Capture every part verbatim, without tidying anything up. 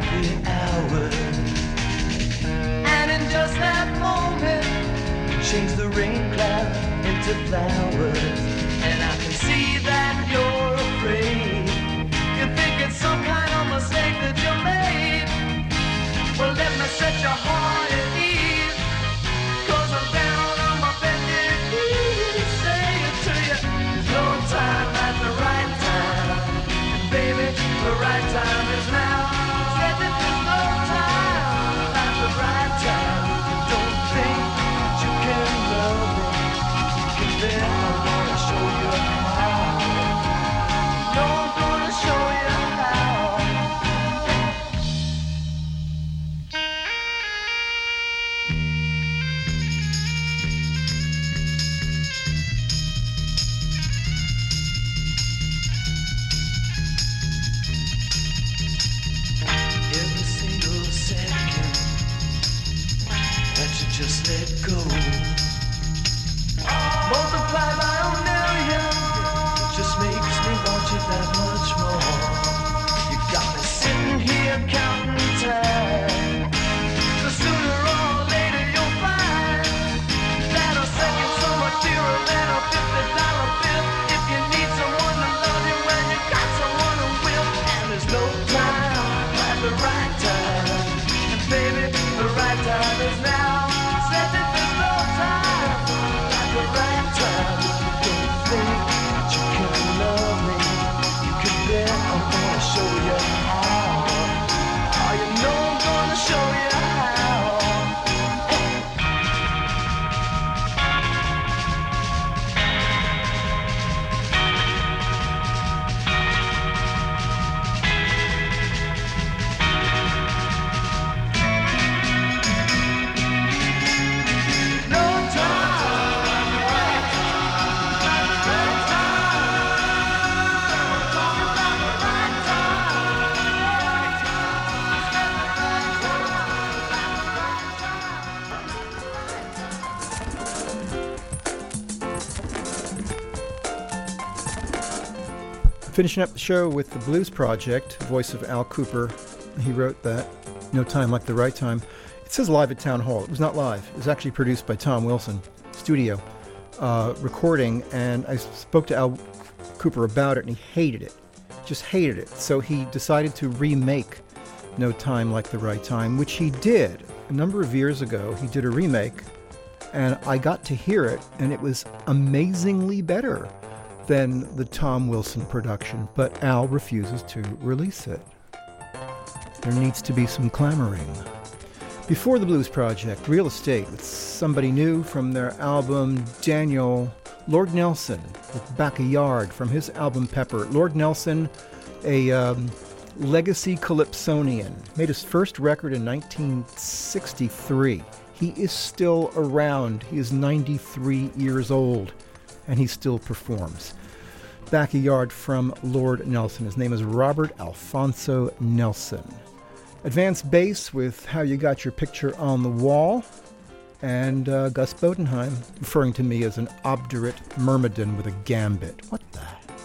the hours. And in just that moment, change the rain cloud into flowers. And I can see that you're afraid. You think it's some kind of mistake that you made. Well, let me set your heart at ease. Cause I'm down on my bended knees. Say it to you. There's no time at the right time. And baby, the right time is now. Said that there's no time at the right time. Don't think that you can love me. Cause then I'm gonna show you how. No, I'm gonna show you how. Every single second that you just let go, multiply by a million, it just makes me want you that much more. You got me sitting here counting time. The sooner or later you'll find that a second's so much dearer than a fifty dollar bill. If you need someone to love you when you got someone who will. And there's no time at the right time. And baby, the right time is now. Said that there's no time at the right time. Don't think that you can love me. You can bet I'm gonna show you how. Oh, you know I'm gonna show you how. No time at the right time. Right time. I'm talking about the right Finishing up the show with the Blues Project, voice of Al Cooper. He wrote that, No Time Like the Right Time. It says live at Town Hall. It was not live. It was actually produced by Tom Wilson, studio uh, recording, and I spoke to Al Cooper about it, and he hated it, just hated it. So he decided to remake No Time Like the Right Time, which he did a number of years ago. He did a remake, and I got to hear it, and it was amazingly better than the Tom Wilson production, but Al refuses to release it. There needs to be some clamoring. Before the Blues Project, Real Estate with Somebody New from their album Daniel. Lord Nelson with Backyard from his album Pepper. Lord Nelson, a um, legacy calypsonian, made his first record in nineteen sixty-three. He is still around. He is ninety-three years old, and he still performs. Backyard from Lord Nelson. His name is Robert Alfonso Nelson. Advanced Bass with How You Got Your Picture on the Wall. And uh, Gus Bodenheim referring to me as an obdurate myrmidon with a gambit. What the?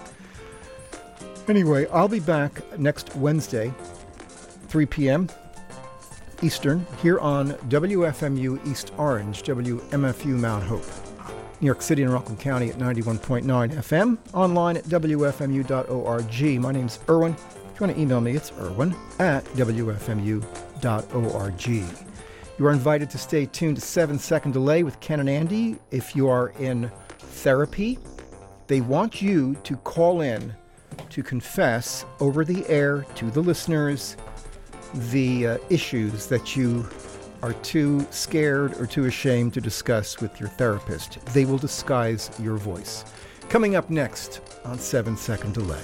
Anyway, I'll be back next Wednesday, three p.m. Eastern, here on W F M U East Orange, W M F U Mount Hope. New York City and Rockland County at ninety-one point nine F M, online at W F M U dot org. My name's Irwin. If you want to email me, it's Irwin at W F M U dot org. You are invited to stay tuned to seven second Delay with Ken and Andy. If you are in therapy, they want you to call in to confess over the air to the listeners the uh, issues that you are too scared or too ashamed to discuss with your therapist. They will disguise your voice. Coming up next on seven second Delay.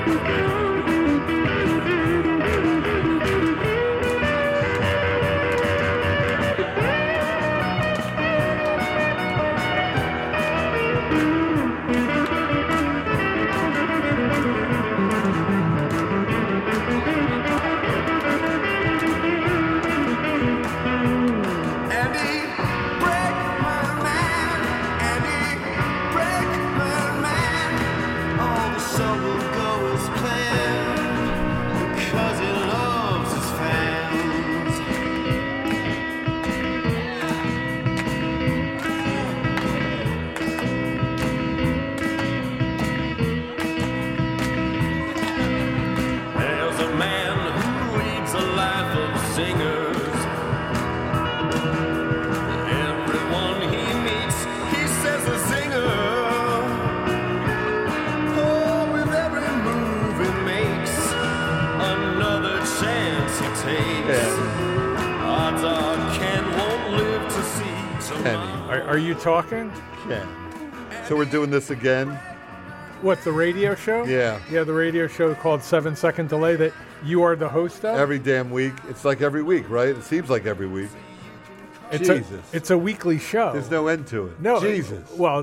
Are you talking? Yeah. So we're doing this again? What, the radio show? Yeah. Yeah, the radio show called Seven Second Delay that you are the host of? Every damn week. It's like every week, right? It seems like every week. It's Jesus. A, it's a weekly show. There's no end to it. No. Jesus. It, well,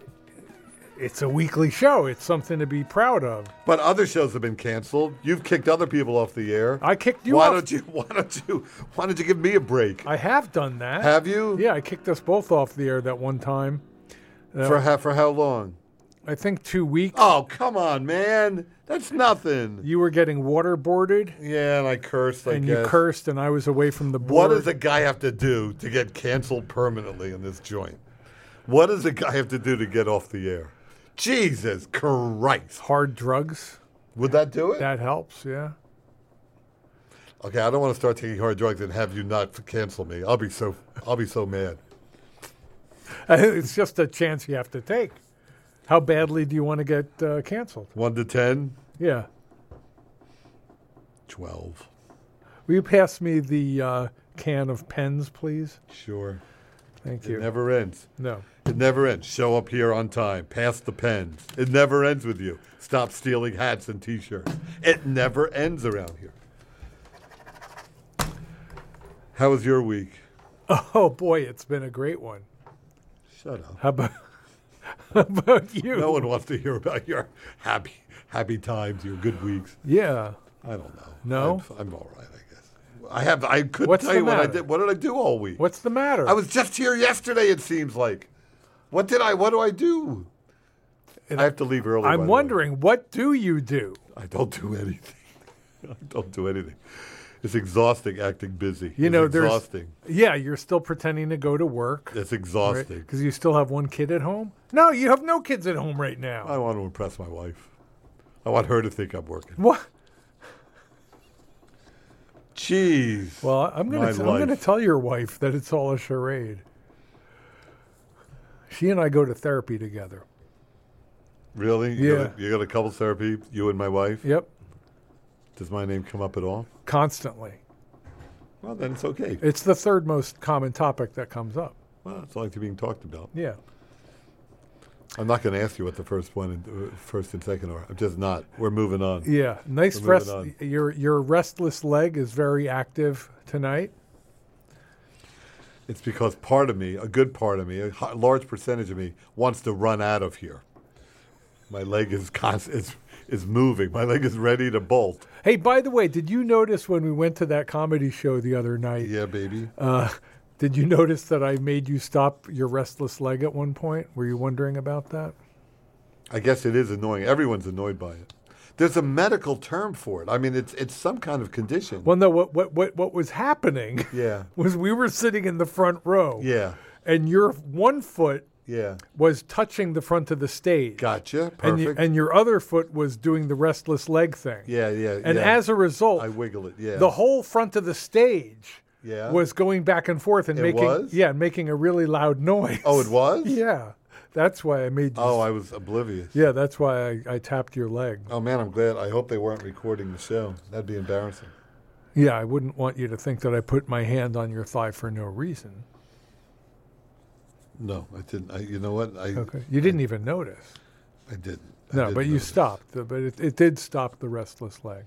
it's a weekly show. It's something to be proud of. But other shows have been canceled. You've kicked other people off the air. I kicked you why off. Don't you, why don't you Why don't you give me a break? I have done that. Have you? Yeah, I kicked us both off the air that one time. Uh, for, how, for how long? I think two weeks. Oh, come on, man. That's nothing. You were getting waterboarded. Yeah, and I cursed, I and guess. you cursed, and I was away from the board. What does a guy have to do to get canceled permanently in this joint? What does a guy have to do to get off the air? Jesus Christ. Hard drugs. Would that do it? That helps, yeah. Okay, I don't want to start taking hard drugs and have you not cancel me. I'll be so I'll be so mad. It's just a chance you have to take. How badly do you want to get uh, canceled? One to ten? Yeah. Twelve. Will you pass me the uh, can of pens, please? Sure. Thank It you. never ends. No. It never ends. Show up here on time. Pass the pens. It never ends with you. Stop stealing hats and T-shirts. It never ends around here. How was your week? Oh, boy, it's been a great one. Shut up. How about, how about you? No one wants to hear about your happy happy times, your good weeks. Yeah. I don't know. No? I'm, I'm all right, I guess. I have. I couldn't What's tell the you what I matter? did. What did I do all week? What's the matter? I was just here yesterday, it seems like. What did I, what do I do? And I have to leave early. by I'm the wondering, way. what do you do? I don't do anything. I don't do anything. It's exhausting acting busy. You it's know, exhausting. there's. Yeah, you're still pretending to go to work. It's exhausting. Because you still have one kid at home? No, you have no kids at home right now. I want to impress my wife. I want her to think I'm working. What? Jeez. Well, I'm My going to I'm going to life. tell your wife that it's all a charade. She and I go to therapy together. Really? You Yeah. Got a, you got a couple therapy, you and my wife? Yep, Does my name come up at all? constantly. Well, then it's okay. It's the third most common topic that comes up. Well, it's like being talked about. Yeah. I'm not going to ask you what the first one, and, uh, first and second are. I'm just not. We're moving on. Yeah. Nice We're rest. moving Your your restless leg is very active tonight. It's because part of me, a good part of me, a h- large percentage of me, wants to run out of here. My leg is const- is is moving. My leg is ready to bolt. Hey, by the way, did you notice when we went to that comedy show the other night? Yeah, baby. Uh, did you notice that I made you stop your restless leg at one point? Were you wondering about that? I guess it is annoying. Everyone's annoyed by it. There's a medical term for it. I mean, it's it's some kind of condition. Well, no. What what what what was happening? Yeah. Was we were sitting in the front row. Yeah. And your one foot Yeah. was touching the front of the stage. Gotcha. Perfect. And, you, and your other foot was doing the restless leg thing. yeah, yeah. And yeah. as a result, I wiggle it. Yeah. the whole front of the stage yeah. was going back and forth and It making was? yeah, and making a really loud noise. Oh, it was? Yeah. That's why I made you Oh, I was oblivious. Yeah, that's why I, I tapped your leg. Oh man, I'm glad. I hope they weren't recording the show. That'd be embarrassing. Yeah, I wouldn't want you to think that I put my hand on your thigh for no reason. No, I didn't. I, you know what? I Okay. You didn't even notice. I didn't. I No, didn't but you notice. stopped. uh, But it, it did stop the restless leg.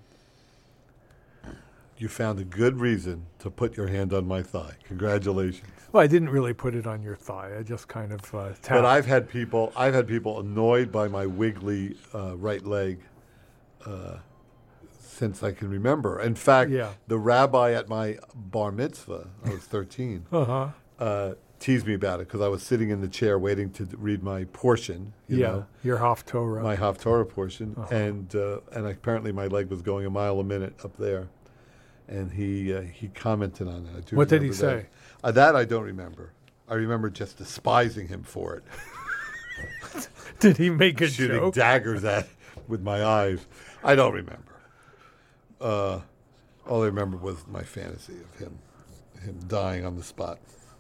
You found a good reason to put your hand on my thigh. Congratulations. Well, I didn't really put it on your thigh. I just kind of uh, tapped. But I've had people, I've had people annoyed by my wiggly uh, right leg uh, since I can remember. In fact, Yeah. the rabbi at my bar mitzvah, I was thirteen, Uh-huh. uh, teased me about it because I was sitting in the chair waiting to d- read my portion. You Yeah, know, your Haftorah. my Haftorah portion, Uh-huh. and uh, and apparently my leg was going a mile a minute up there, and he uh, he commented on it. I do What did he remember that. say? Uh, that I don't remember. I remember just despising him for it, Did he make a shooting joke? daggers at with my eyes. I don't remember. Uh, all I remember was my fantasy of him him dying on the spot.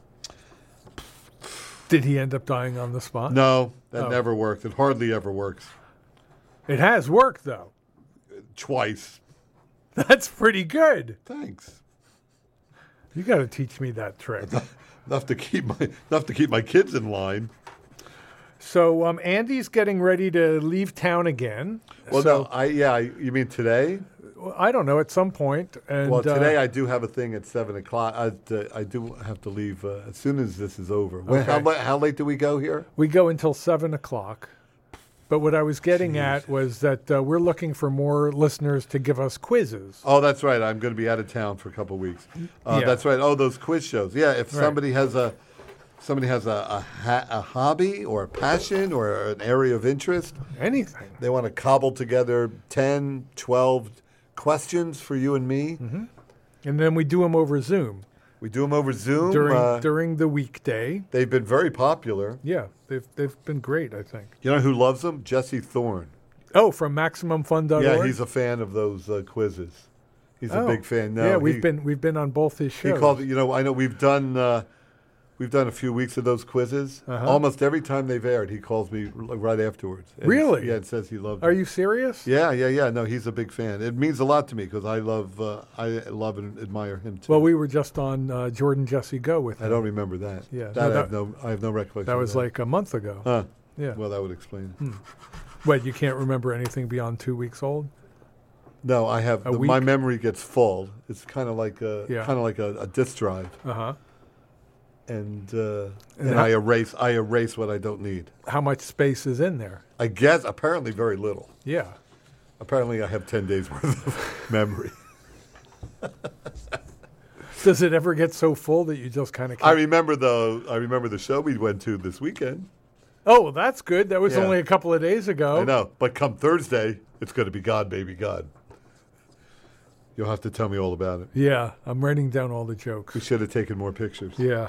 Did he end up dying on the spot? No, that Oh. never worked. It hardly ever works. It has worked, though. Twice. That's pretty good. Thanks. You got to teach me that trick. Enough to keep my enough to keep my kids in line. So um, Andy's getting ready to leave town again. Well, so, no, I yeah. I, you mean today? well, I don't know, at some point. And, Well, today uh, I do have a thing at seven o'clock. I, uh, I do have to leave uh, as soon as this is over. When, how, Okay. la- how late do we go here? we go until seven o'clock. But what I was getting at was that uh, we're looking for more listeners to give us quizzes. Oh, that's right. I'm going to be out of town for a couple of weeks. Uh, Yeah. That's right. Oh, those quiz shows. Yeah, if Right. somebody has a somebody has a a, ha- a hobby or a passion or an area of interest, Anything. they want to cobble together ten, twelve questions for you and me. Mm-hmm. And then we do them over Zoom We do them over Zoom. during uh, during the weekday. they've been very popular. Yeah, they've they've been great, I think. You know who loves them? Jesse Thorne. Oh, from Maximum Fun dot org? Yeah, he's a fan of those uh, quizzes. He's a Oh. big fan. No, yeah, we've he, been we've been on both his He shows. called it. You know, I know we've done uh, we've done a few weeks of those quizzes. Uh-huh. Almost every time they've aired, he calls me r- right afterwards. And Really? Yeah, and says he loves. Are it. you serious? Yeah, yeah, yeah. No, he's a big fan. It means a lot to me because I love uh, I love and admire him too. Well, we were just on uh, Jordan Jesse Go with I him. don't remember that. Yeah, that, no, I that- have no I have no recollection. That of was like a month ago. Huh. Yeah. Well, that would explain it. What, you can't remember anything beyond two weeks old? No, I have. A The, my week? memory gets full. It's kind of like a Yeah. kind of like a, a disk drive, Uh huh. and uh, And and how- I erase I erase what I don't need. How much space is in there? I guess apparently very little. Yeah. Apparently, I have ten days worth of memory. Does it ever get so full that you just kind of? I remember though. I remember the show we went to this weekend. Oh, well, that's good. That was Yeah. only a couple of days ago. I know, but come Thursday, it's going to be God, baby, God. You'll have to tell me all about it. Yeah, I'm writing down all the jokes. We should have taken more pictures. Yeah.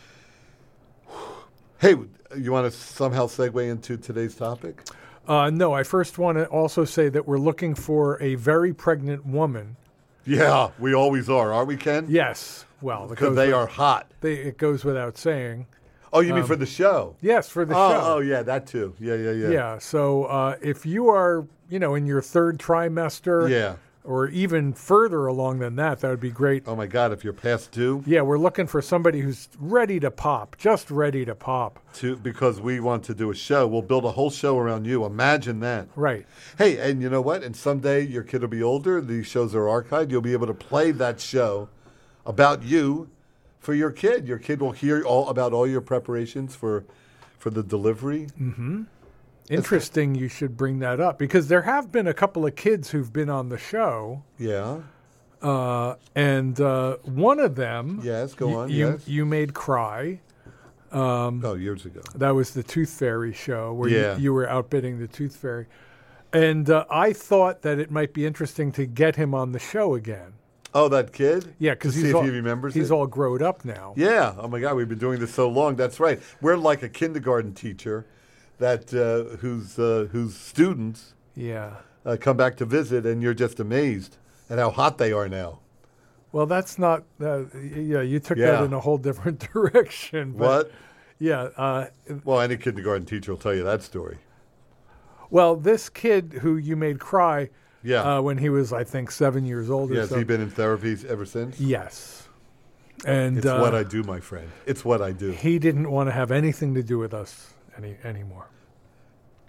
Hey, you want to somehow segue into today's topic? Uh, no, I first want to also say that we're looking for a very pregnant woman. Yeah, we always are, aren't we, Ken? Yes. Well, it Because goes they with- are hot. They, it goes without saying. Oh, you mean Um, for the show? Yes, for the oh, show. oh, yeah, that too. Yeah, yeah, yeah. Yeah. So uh, if you are, you know, in your third trimester, Yeah. or even further along than that, that would be great. Oh my God, if you're past due, Yeah, we're looking for somebody who's ready to pop, just ready to pop. to because we want to do a show, we'll build a whole show around you. Imagine that. Right. Hey, and you know what? And someday your kid will be older. These shows are archived. You'll be able to play that show about you for your kid. Your kid will hear all about all your preparations for for the delivery. Interesting you should bring that up because there have been a couple of kids who've been on the show. Yeah. Uh, and uh, one of them, Yes, go y- on, You, yes. you made cry. Oh, years ago. That was the Tooth Fairy show where Yeah. you, you were outbidding the Tooth Fairy. And uh, I thought that it might be interesting to get him on the show again. Oh, that kid? Yeah, because To he's see if all, he remembers he's it? all grown up now. Yeah. Oh my God, we've been doing this so long. That's right. We're like a kindergarten teacher that uh, whose uh, whose students Yeah. uh, come back to visit, and you're just amazed at how hot they are now. Well, that's not. Uh, yeah, you took Yeah. that in a whole different direction. But What? Yeah. Uh, Well, any kindergarten teacher will tell you that story. well, this kid who you made cry Yeah. uh, when he was, I think, seven years old. yeah, or has so. he been in therapies ever since? Yes. And It's uh, what I do, my friend. It's what I do. he didn't want to have anything to do with us any anymore.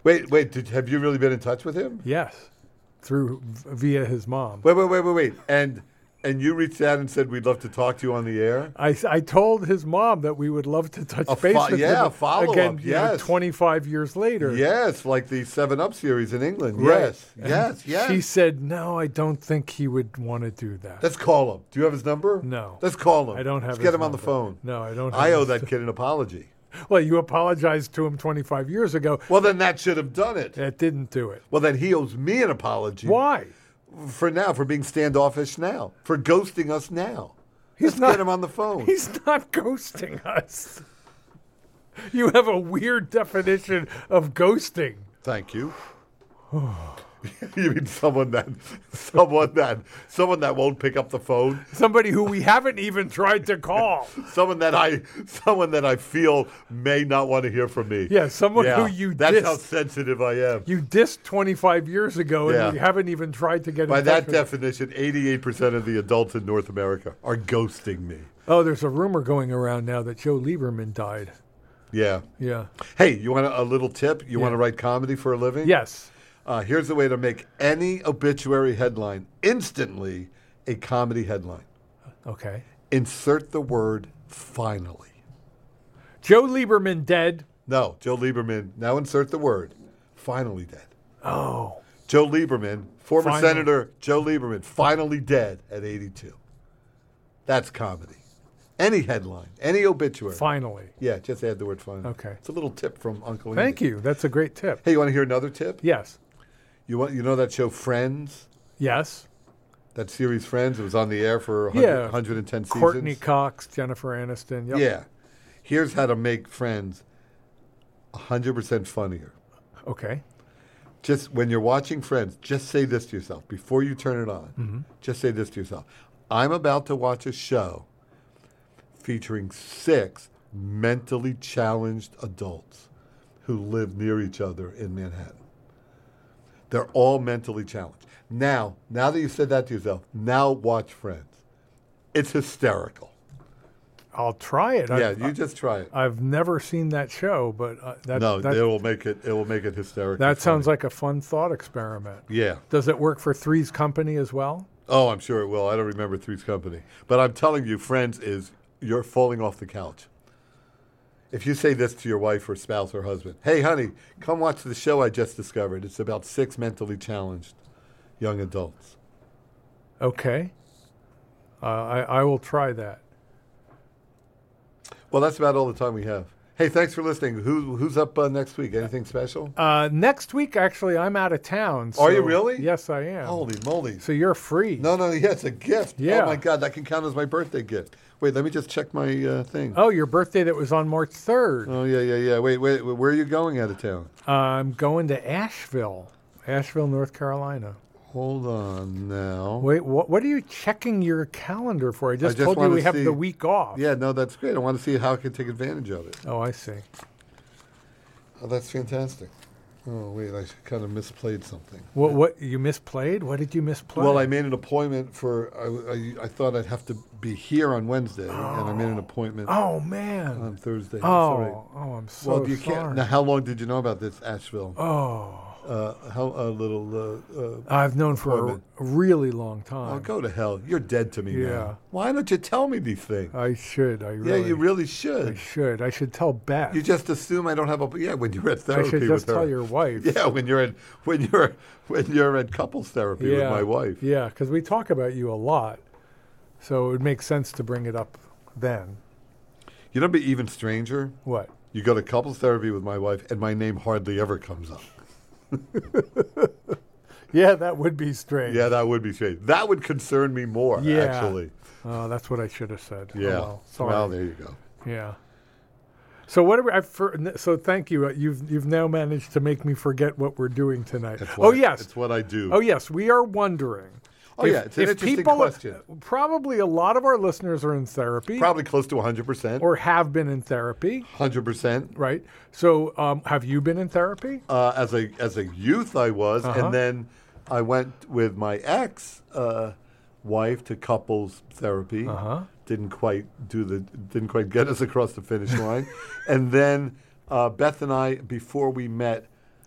Wait, wait. Did, have you really been in touch with him? Yes, through via his mom. Wait, wait, wait, wait, wait. And and you reached out and said we'd love to talk to you on the air. I, I told his mom that we would love to touch A base fo- with yeah, him a follow-up, again. you know, yes. twenty-five years later. Yes, like the Seven Up series in England. Right. Yes, And yes, yes. She said, "No, I don't think he would want to do that." Let's call him. Do you have his number? No. Let's call him. I don't have Let's his get him on the number. phone. No, I don't have I owe his- that kid an apology. Well, you apologized to him twenty-five years ago. Well, then that should have done it. That didn't do it. Well, then he owes me an apology. Why? For now, for being standoffish now, for ghosting us now. He's Let's not- get him on the phone. He's not ghosting us. You have a weird definition of ghosting. Thank you. You mean someone that, someone that, someone that won't pick up the phone, Somebody who we haven't even tried to call. someone that I, someone that I feel may not want to hear from me. Yeah, someone Yeah, who you That's dissed. how sensitive I am. You dissed twenty-five years ago, Yeah. and you haven't even tried to get By in touch that with them. definition, eighty-eight percent of the adults in North America are ghosting me. Oh, there's a rumor going around now that Joe Lieberman died. Yeah. Yeah. Hey, you want a, a little tip? You Yeah. want to write comedy for a living? Yes. Uh, here's the way to make any obituary headline instantly a comedy headline. Okay. Insert the word finally. Joe Lieberman dead. No, Joe Lieberman. Now insert the word finally dead. Oh. Joe Lieberman, former Finally. Senator Joe Lieberman, finally dead at eighty-two. That's comedy. Any headline, any obituary. Finally. Yeah, just add the word finally. Okay. It's a little tip from Uncle Thank Andy. you. That's a great tip. Hey, you want to hear another tip? Yes. You want you know that show Friends? Yes. That series Friends? It was on the air for one hundred, Yeah. one hundred ten seasons. Courtney Cox, Jennifer Aniston. Yep. Yeah. Here's how to make Friends one hundred percent funnier. Okay. Just when you're watching Friends, just say this to yourself before you turn it on. Mm-hmm. Just say this to yourself. I'm about to watch a show featuring six mentally challenged adults who live near each other in Manhattan. They're all mentally challenged. Now, now that you said that to yourself, now watch Friends. It's hysterical. I'll try it. Yeah, I've, you just try it. I've never seen that show, but uh, that No, that, it will make it. It will make it hysterical. that sounds like a fun thought experiment. Yeah. Does it work for Three's Company as well? Oh, I'm sure it will. I don't remember Three's Company, but I'm telling you, Friends is you're falling off the couch. If you say this to your wife or spouse or husband, hey, honey, come watch the show I just discovered. It's about six mentally challenged young adults. Okay. Uh, I, I will try that. Well, that's about all the time we have. Hey, thanks for listening. Who, who's up uh, next week? Anything special? Uh, next week, actually, I'm out of town. Are you so- really? Yes, I am. Holy moly. So you're free. No, no, yeah, it's a gift. Yeah. Oh, my God, that can count as my birthday gift. Wait, let me just check my uh, thing. Oh, your birthday that was on March third. Oh, yeah, yeah, yeah. Wait, wait, where are you going out of town? Uh, I'm going to Asheville, Asheville, North Carolina. Hold on now. Wait, what, what are you checking your calendar for? I just, just told you wanna we have see- the week off. Yeah, no, that's great. I want to see how I can take advantage of it. Oh, I see. Oh, that's fantastic. Oh, wait, I kind of misplayed something. What? What you misplayed? What did you misplay? Well, I made an appointment for, I, I, I thought I'd have to be here on Wednesday, and I made an appointment Oh man. on Thursday. oh, That's all right. oh, I'm so Well, you sorry. can't. Now, how long did you know about this, Asheville? Oh, Uh, how a little. Uh, uh, I've known for a, appointment. a really long time. oh, go to hell! You're dead to me Yeah. now. Why don't you tell me these things? I should. I really. yeah, you really I should. should. I should tell Beth. You just assume I don't have a. Yeah, when you're at I therapy should with just her. tell your wife. Yeah, when you're at when you're when you're at couples therapy Yeah. with my wife. Yeah, because we talk about you a lot, so it would make sense to bring it up then. You know, it'd be even stranger. What? You go to couples therapy with my wife, and my name hardly ever comes up. Yeah, that would be strange. Yeah, that would be strange. That would concern me more, Yeah. actually. Oh, that's what I should have said. Oh, Yeah. well, sorry. Well, there you go. Yeah. So what? Are we, I, for, so thank you. Uh, You've you've now managed to make me forget what we're doing tonight. That's oh what, yes. it's what I do. Oh yes. We are wondering. Oh, yeah, it's an interesting people, question. Probably a lot of our listeners are in therapy Probably close to one hundred percent. or have been in therapy, one hundred percent. right? So um, have you been in therapy? Uh, as a as a youth, I was, Uh-huh. and then I went with my ex uh, wife to couples therapy. Uh-huh. Didn't quite do the didn't quite get us across the finish line, and then uh, Beth and I, before we met,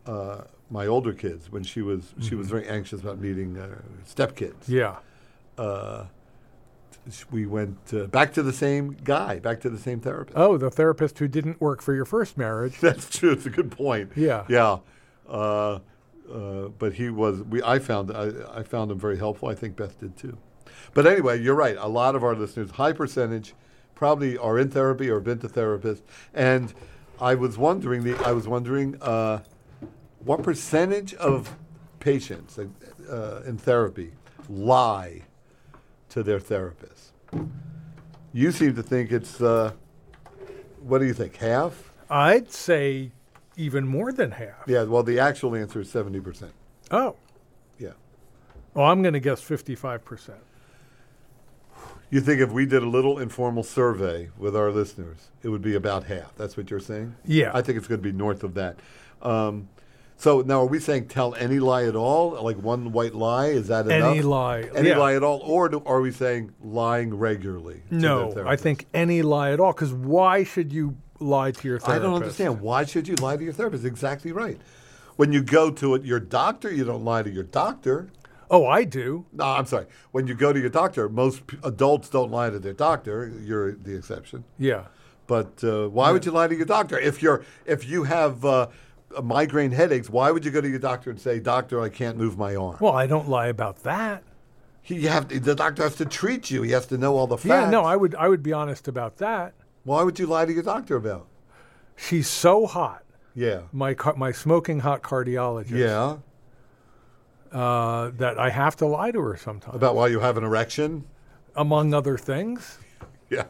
uh, my older kids when she was she was very anxious about meeting uh, stepkids. Yeah. Uh, we went uh, back to the same guy, back to the same therapist. Oh, the therapist who didn't work for your first marriage. That's true. It's a good point. Yeah. Yeah. Uh, uh, but he was. We. I found. I, I found him very helpful. I think Beth did too. But anyway, you're right. A lot of our listeners, high percentage, probably are in therapy or have been to therapists. And I was wondering. The. I was wondering. Uh, what percentage of patients uh, in therapy lie to their therapists? You seem to think it's. Uh, what do you think? Half? I'd say even more than half. Yeah, well, the actual answer is seventy percent. Oh. Yeah. Well, I'm going to guess fifty-five percent. You think if we did a little informal survey with our listeners, it would be about half. That's what you're saying? Yeah. I think it's going to be north of that. Um, so now are we saying tell any lie at all? Like one white lie? Is that enough? Any lie. Any yeah. lie at all? Or do, are we saying lying regularly? to No, their I therapist? think any lie at all. Because why should you lie to your therapist? I don't understand. Why should you lie to your therapist? Exactly right. When you go to it, your doctor, you don't lie to your doctor. Oh, I do. No, I'm sorry. When you go to your doctor, most p- adults don't lie to their doctor. You're the exception. Yeah. But uh, why would you lie to your doctor? If you're if you have uh, migraine headaches, why would you go to your doctor and say, "Doctor, I can't move my arm"? Well, I don't lie about that. He have to, the doctor has to treat you. He has to know all the facts. Yeah, no, I would I would be honest about that. Why would you lie to your doctor about? She's so hot. Yeah. My car- my smoking hot cardiologist. Yeah. Uh, that I have to lie to her sometimes. About why you have an erection? Among other things. Yeah.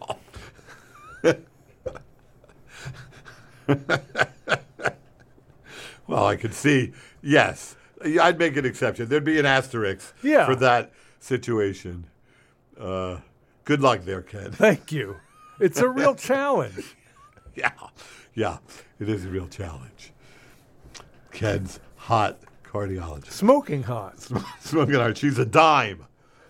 Well, I could see, yes. I'd make an exception. There'd be an asterisk Yeah. for that situation. Uh, good luck there, Ken. Thank you. It's a real challenge. Yeah. Yeah. It is a real challenge. Ken's hot cardiologist. Smoking hot. Smoking hot. She's a dime.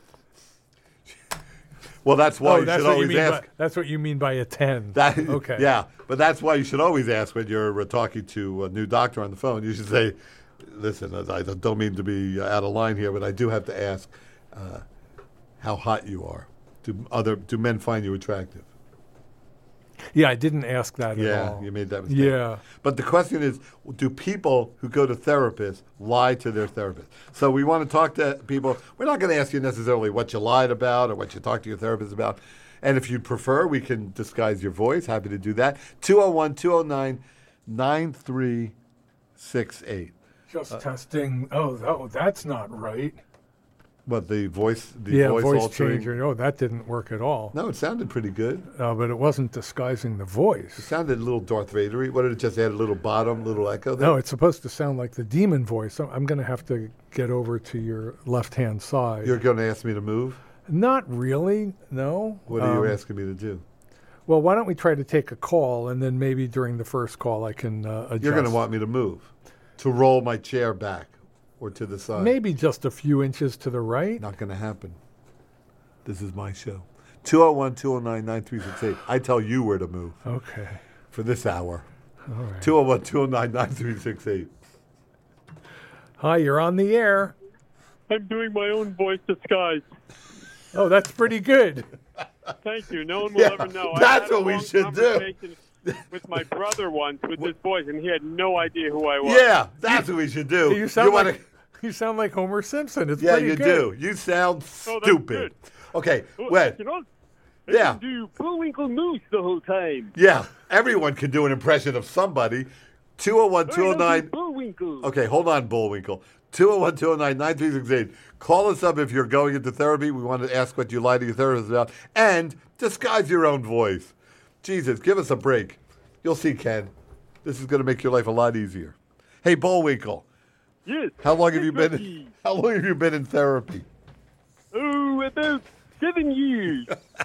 Well, that's why oh, you that's should what you always mean ask. by, that's what you mean by a ten. That, okay. Yeah, but that's why you should always ask when you're uh, talking to a new doctor on the phone. You should say, listen, I don't mean to be out of line here, but I do have to ask uh, how hot you are. Do other do men find you attractive? Yeah, I didn't ask that at Yeah, all. you made that mistake. Yeah. But the question is, do people who go to therapists lie to their therapist? So we want to talk to people. We're not going to ask you necessarily what you lied about or what you talked to your therapist about. And if you'd prefer, we can disguise your voice. Happy to do that. two oh one, two oh nine, nine three six eight. Just Uh, testing. Oh, oh, that's not right. What, the voice the yeah, voice, voice altering? changer. Oh, that didn't work at all. No, it sounded pretty good. Uh, but it wasn't disguising the It voice. sounded a little Darth Vader-y. What did it just add a little bottom, little echo there? No, it's supposed to sound like the demon voice. So I'm going to have to get over to your left-hand side. You're going to ask me to move? Not really, no. What are you Um, asking me to do? Well, why don't we try to take a call, and then maybe during the first call I can uh, adjust. You're going to want me to move, to roll my chair back or to the side. Maybe just a few inches to the right. Not going to happen. This is my show. two oh one, two oh nine, nine three six eight. I tell you where to move Okay. for this hour. All right. two oh one, two oh nine, nine three six eight. Hi, you're on the air. I'm doing my own voice disguise. Oh, that's pretty good. Thank you. No one will Yeah, ever know. that's I had a what we long should do. conversation with my brother once with this voice, and he had no idea who I was. Yeah, that's what we should do. You sound wanna- like you sound like Homer Simpson. It's Yeah, pretty you good. do. You sound Oh, that's stupid. good. Okay, Well, wait. You know, I Yeah. can do Bullwinkle Moose the whole time. Yeah, everyone can do an impression of somebody. two oh one, two oh nine. Bullwinkle. Okay, hold on, Bullwinkle. two oh one, two oh nine, nine three six eight. Call us up if you're going into therapy. We want to ask what you lie to your therapist about. And disguise your own voice. Jesus, give us a break. You'll see, Ken. This is going to make your life a lot easier. Hey, Bullwinkle. Yes. How long have you been? Ricky. How long have you been in therapy? Oh, about seven years.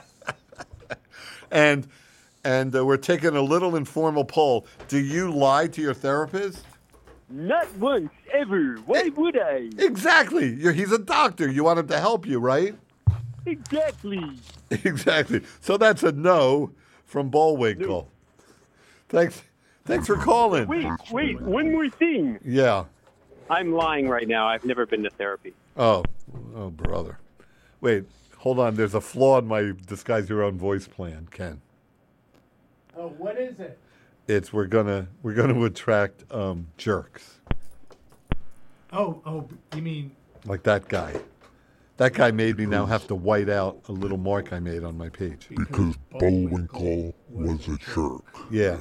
And and uh, we're taking a little informal poll. Do you lie to your therapist? Not once, ever. Why would I? Exactly. You're, he's a doctor. You want him to help you, right? Exactly. Exactly. So that's a no from Bullwinkle. No. Thanks. Thanks for calling. Wait, wait, one more thing. Yeah. I'm lying right now. I've never been to therapy. Oh, oh, brother. Wait, hold on. There's a flaw in my disguise your own voice plan, Ken. Oh, what is it? It's we're gonna we're gonna attract um, jerks Oh, oh, you mean like that guy. That guy made me now have to white out a little mark I made on my page. Because Bullwinkle was a jerk. Yeah.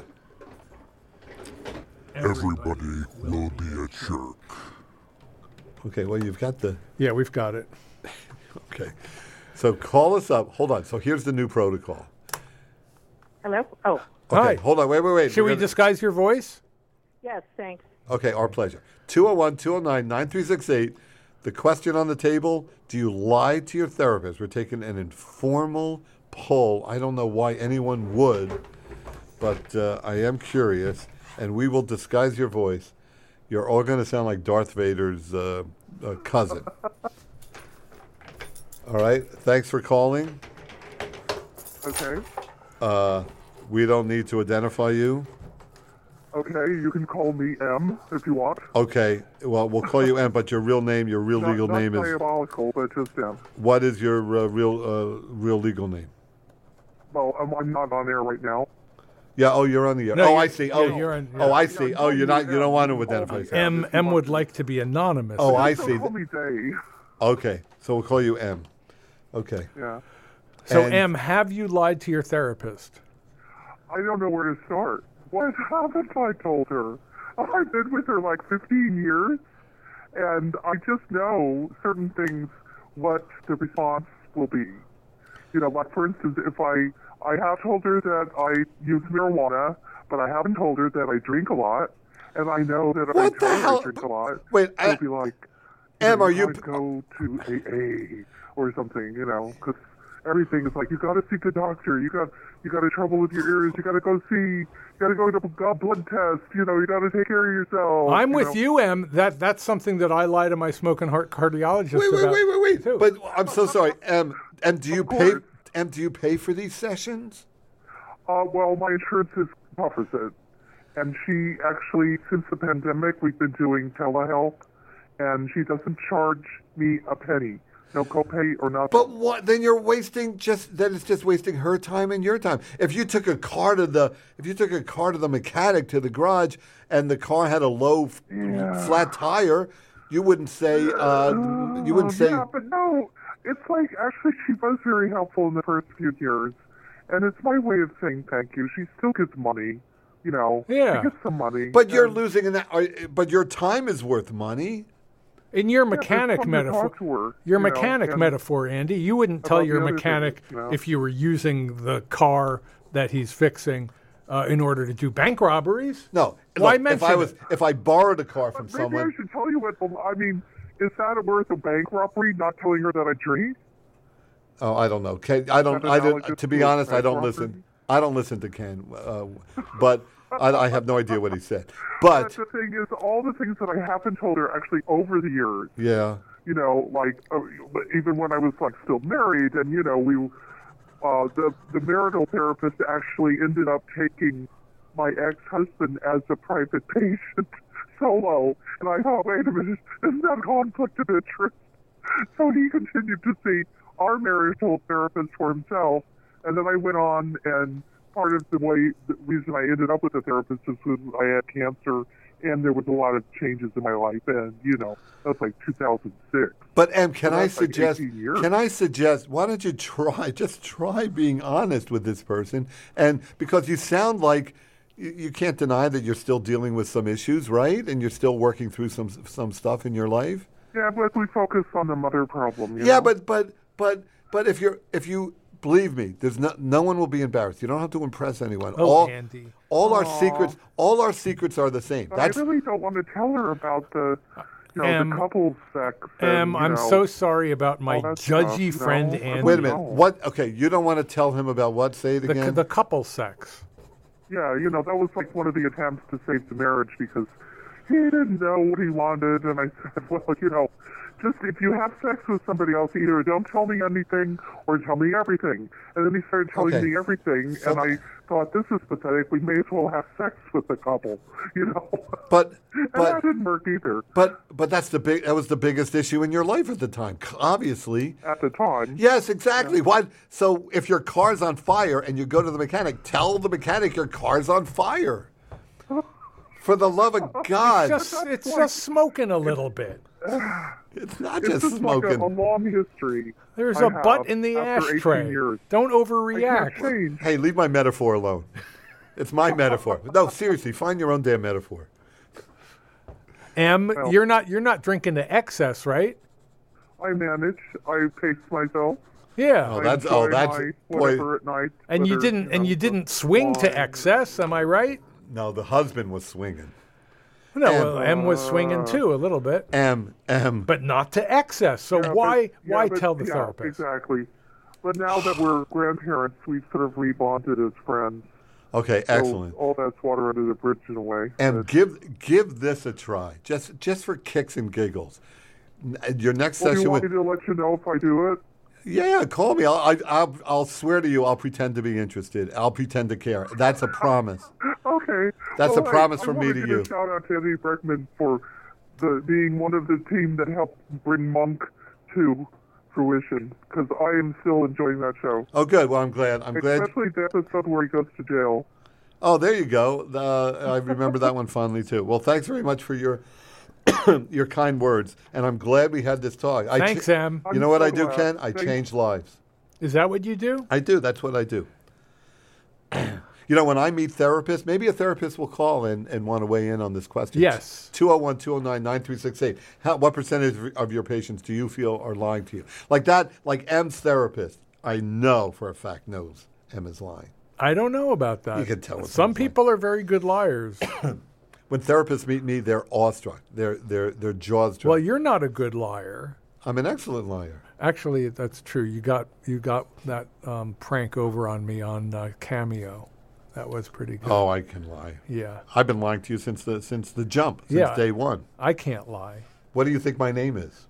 Everybody will be a jerk. Okay. Well, you've got the. Yeah, we've got it. Okay. So call us up. Hold on. So here's the new protocol. Hello? Oh, Okay. Hi. Hold on. Wait, wait, wait. Should We're we gonna- disguise your voice? yes, thanks. Okay, our pleasure. two oh one, two oh nine, nine three six eight. The question on the table, do you lie to your therapist? We're taking an informal poll. I don't know why anyone would, but uh, I am curious, and we will disguise your voice. You're all going to sound like Darth Vader's uh, uh, cousin. All right, thanks for calling. Okay. Uh, we don't need to identify you. Okay, you can call me M if you want. Okay, well, we'll call you M, but your real name, your real Not, legal not name is... diabolical, but just M. What is your uh, real uh, real legal name? Well, I'm, I'm not on air right now. Yeah. Oh, you're on the air. No, oh, you're- I see. yeah, Oh, you're on- oh, yeah. I see. Oh, you're not. You don't want to identify yourself. M M would like to be anonymous. Oh, I Don't see. call me Dave. Okay, so we'll call you M. Okay. Yeah. So, And- M, have you lied to your therapist? I don't know where to start. What haven't I told her? I've been with her like fifteen years, and I just know certain things, what the response will be. You know, like for instance, if I, I have told her that I use marijuana, but I haven't told her that I drink a lot, and I know that if What I the tell her hell? I drink a lot, Wait, she'll I- be like, Em, know, are you- I'd go to A A or something, you know, because everything is like, you got to seek a doctor, you got you got a trouble with your ears, you got to go see, you got to go to a blood test, you know, you got to take care of yourself. I'm you with know. you, M. That that's something that I lie to my smoking heart cardiologist Wait, wait, about. wait, wait, wait. too. But I'm so sorry, M. M, do you Of pay? course. M, do you pay for these sessions? Uh, well, my insurance is covers it, and she actually, since the pandemic, we've been doing telehealth, and she doesn't charge me a penny, no copay or nothing. But what? Then you're wasting just. Then it's just wasting her time and your time. If you took a car to the, if you took a car to the mechanic to the garage, and the car had a low, f- Yeah. flat tire, you wouldn't say. Uh, you wouldn't Uh, say. Yeah, but no, it's like actually she was very helpful in the first few years, and it's my way of saying thank you. She still gets money, you know. Yeah. She gets some money. But you're and- losing in that. are- But your time is worth money. In your Yeah, but mechanic it's fun to metaphor, talk to her, your you know, mechanic and- metaphor, Andy, you wouldn't tell About your the other mechanic things, you know. if you were using the car that he's fixing uh, in order to do bank robberies. No. Why look, mention if I was it? if I borrowed a car from Maybe I someone. should tell you what. I mean, is that worth a bank robbery? Not telling her that I drink? Oh, I don't know. Ken, I don't. That I don't. analogous To be to a honest, I bank don't robbery? listen. I don't listen to Ken, uh, but I, I have no idea what he said. But But the thing is, all the things that I haven't told her actually over the years. yeah, You know, like uh, even when I was like still married, and you know, we uh, the the marital therapist actually ended up taking my ex-husband as a private patient solo, and I thought, wait a minute, isn't that a conflict of interest? So he continued to see our marital therapist for himself, and then I went on, and part of the way the reason I ended up with a therapist is because I had cancer, and there was a lot of changes in my life, and you know, that was like two thousand six. but Em, can So I that's like suggest? eighteen years. Can I suggest? Why don't you try? Just try being honest with this person, and because you sound like. You you can't deny that you're still dealing with some issues, right? And you're still working through some some stuff in your life. Yeah, but we focus on the mother problem. You Yeah, know? but but but but if you're if you believe me, there's no no one will be embarrassed. You don't have to impress anyone. Oh, all Andy. all our Aw. secrets all our secrets are the same. But That's I really don't want to tell her about the, you know, Em, the couple sex. and, Em, you I'm know, so sorry about my all that stuff, judgy you know? friend I Andy. wait a minute. No. What? Okay, you don't want to tell him about what? Say it The, again. the couple sex. Yeah, you know, that was like one of the attempts to save the marriage because he didn't know what he wanted, and I said, well, you know, just if you have sex with somebody else, either don't tell me anything or tell me everything. And then he started telling Okay. me everything, So- and I thought, this is pathetic. We may as well have sex with the couple, you know. But and but that didn't work either but but that's the big. That was the biggest issue in your life at the time. C- Obviously. at the time. Yes, exactly. Why? So if your car's on fire and you go to the mechanic, tell the mechanic your car's on fire. For the love of God, Just, it's just smoking a little bit. it's not It's just just like smoking. a, a long history. There's I a butt have in the after eighteen ashtray. years. Don't I can't overreact. change. Hey, leave my metaphor alone. It's my metaphor. No, seriously, find your own damn metaphor. M, Well- you're not you're not drinking to excess, right? I manage. I pace myself. Yeah. Oh, I that's enjoy oh, that's my boy. whatever at night. and you whether, didn't and know, you didn't swing to wine. excess, am I right? No, the husband was swinging. No, M. well, M was swinging too a little bit, M M. but not to excess. So Yeah, but- why yeah, why but- tell the yeah, therapist? Exactly. But now that we're grandparents, we've sort of rebonded as friends. Okay, So excellent. all that's water under the bridge in a way. And But- give give this a try, just just for kicks and giggles. N- Your next well, do session you want with me to let you know if I do it? yeah, yeah, call me. I'll, I, I'll I'll swear to you, I'll pretend to be interested. I'll pretend to care. That's a promise. Okay. That's a Well, I- promise I from wanna me to give you. A shout out to Eddie Breckman for the, being one of the team that helped bring Monk to fruition, because I am still enjoying that show. Oh, good. Well, I'm glad. I'm glad. Especially the episode where he goes to jail. Oh, there you go. Uh, I remember that one fondly too. Well, thanks very much for your your kind words, and I'm glad we had this talk. I Thanks, cha- Em. You know what I'm I so do, glad. Ken? I Thank- change lives. Is that what you do? I do. That's what I do. You know, when I meet therapists, maybe a therapist will call and, and want to weigh in on this question. Yes. two oh one, two oh nine, nine three six eight. How, what percentage of your patients do you feel are lying to you? Like that, like M's therapist, I know for a fact knows M is lying. I don't know about that. You can tell what Some someone's people are very good liars. When therapists meet me, they're awestruck. They're, they're, their jaws drop. Well, you're not a good liar. I'm an excellent liar. Actually, that's true. You got you got that um, prank over on me on uh, Cameo. That was pretty good. Oh, I can lie. Yeah, I've been lying to you since the since the jump, since Yeah. day one. I can't lie. What do you think my name is?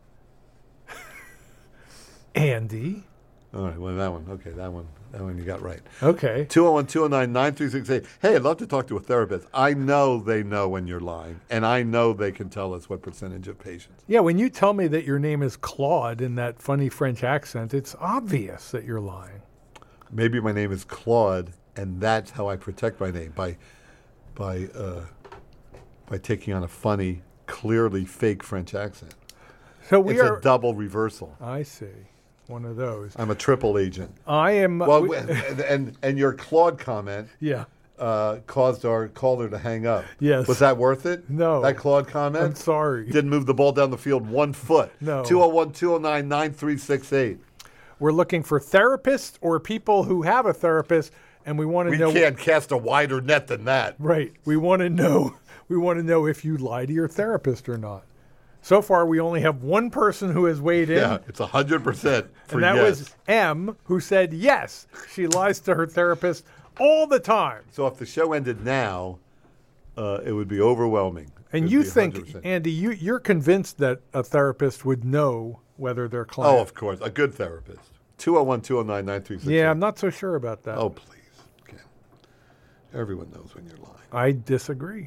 Andy. All right, well, that one. Okay, that one. That one you got right. Okay. two oh one, two oh nine, nine three six eight. Hey, I'd love to talk to a therapist. I know they know when you're lying, and I know they can tell us what percentage of patients. Yeah, when you tell me that your name is Claude in that funny French accent, it's obvious that you're lying. Maybe my name is Claude, and that's how I protect my name, by by uh, by taking on a funny, clearly fake French accent. So we It's are. a double reversal. I see. One of those. I'm a triple agent. I am. Well, we- and, and and your Claude comment yeah. uh, caused our caller to hang up. Yes. Was that worth it? No. That Claude comment? I'm sorry. Didn't move the ball down the field one foot. No. two oh one, two oh nine, nine three six eight. We're looking for therapists or people who have a therapist, and we want to We know. can't cast a wider net than that. Right. We want to know. We want to know if you lie to your therapist or not. So far, we only have one person who has weighed in. Yeah, it's one hundred percent for And that yes. was M, who said yes. She lies to her therapist all the time. So if the show ended now, uh, it would be overwhelming. And It'd you be think, one hundred percent. Andy, you, you're convinced that a therapist would know whether their Oh, client. of course. A good therapist. two oh one, two oh nine, nine three six eight. Yeah, I'm not so sure about that. Oh, please. Ken. Everyone knows when you're lying. I disagree.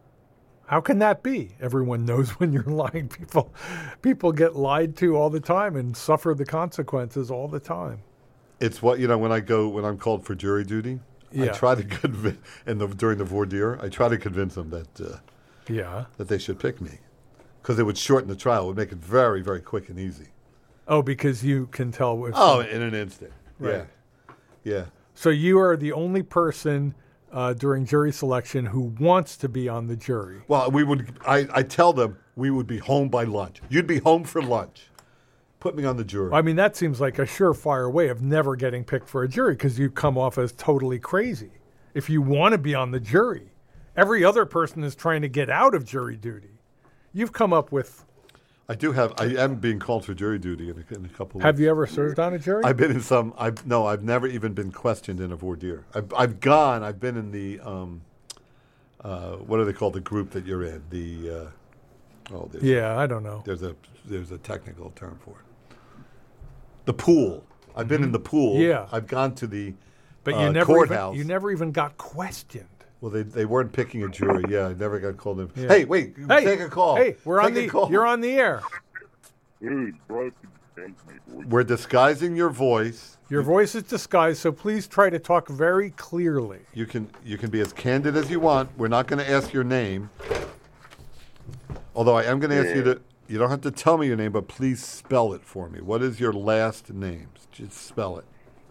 How can that be? Everyone knows when you're lying. People, people get lied to all the time and suffer the consequences all the time. It's what, you know, when I go, when I'm called for jury duty, I Yeah. try to convince, and the, during the voir dire, I try to convince them that uh, Yeah. that they should pick me, because it would shorten the trial. It would make it very, very quick and easy. Oh, because you can tell. If Oh, in an instant. Right. Yeah. Yeah. So you are the only person uh, during jury selection who wants to be on the jury. Well, we would, I, I tell them we would be home by lunch. You'd be home for lunch. Put me on the jury. I mean, that seems like a surefire way of never getting picked for a jury because you come off as totally crazy. If you want to be on the jury, every other person is trying to get out of jury duty. You've come up with. I do have, I am being called for jury duty in a, in a couple of Have weeks. you ever served on a jury? I've been in some. I've no. I've never even been questioned in a voir dire. I've I've gone. I've been in the um, uh, what are they called? The group that you're in. The Oh, there's Yeah, I don't know. There's a there's a technical term for it. The pool. I've been in the pool. Yeah. I've gone to the But uh, you never courthouse. even, you never even got questioned. Well, they they weren't picking a jury. Yeah, I never got called in. Yeah. Hey, wait, Hey, take a call. Hey, we're on Take a the call. you're on the air. Hey, bro, thank me, boy. We're disguising your voice. Your voice is disguised, so please try to talk very clearly. You can you can be as candid as you want. We're not going to ask your name. Although I am going to ask you to. You don't have to tell me your name, but please spell it for me. What is your last name? Just spell it.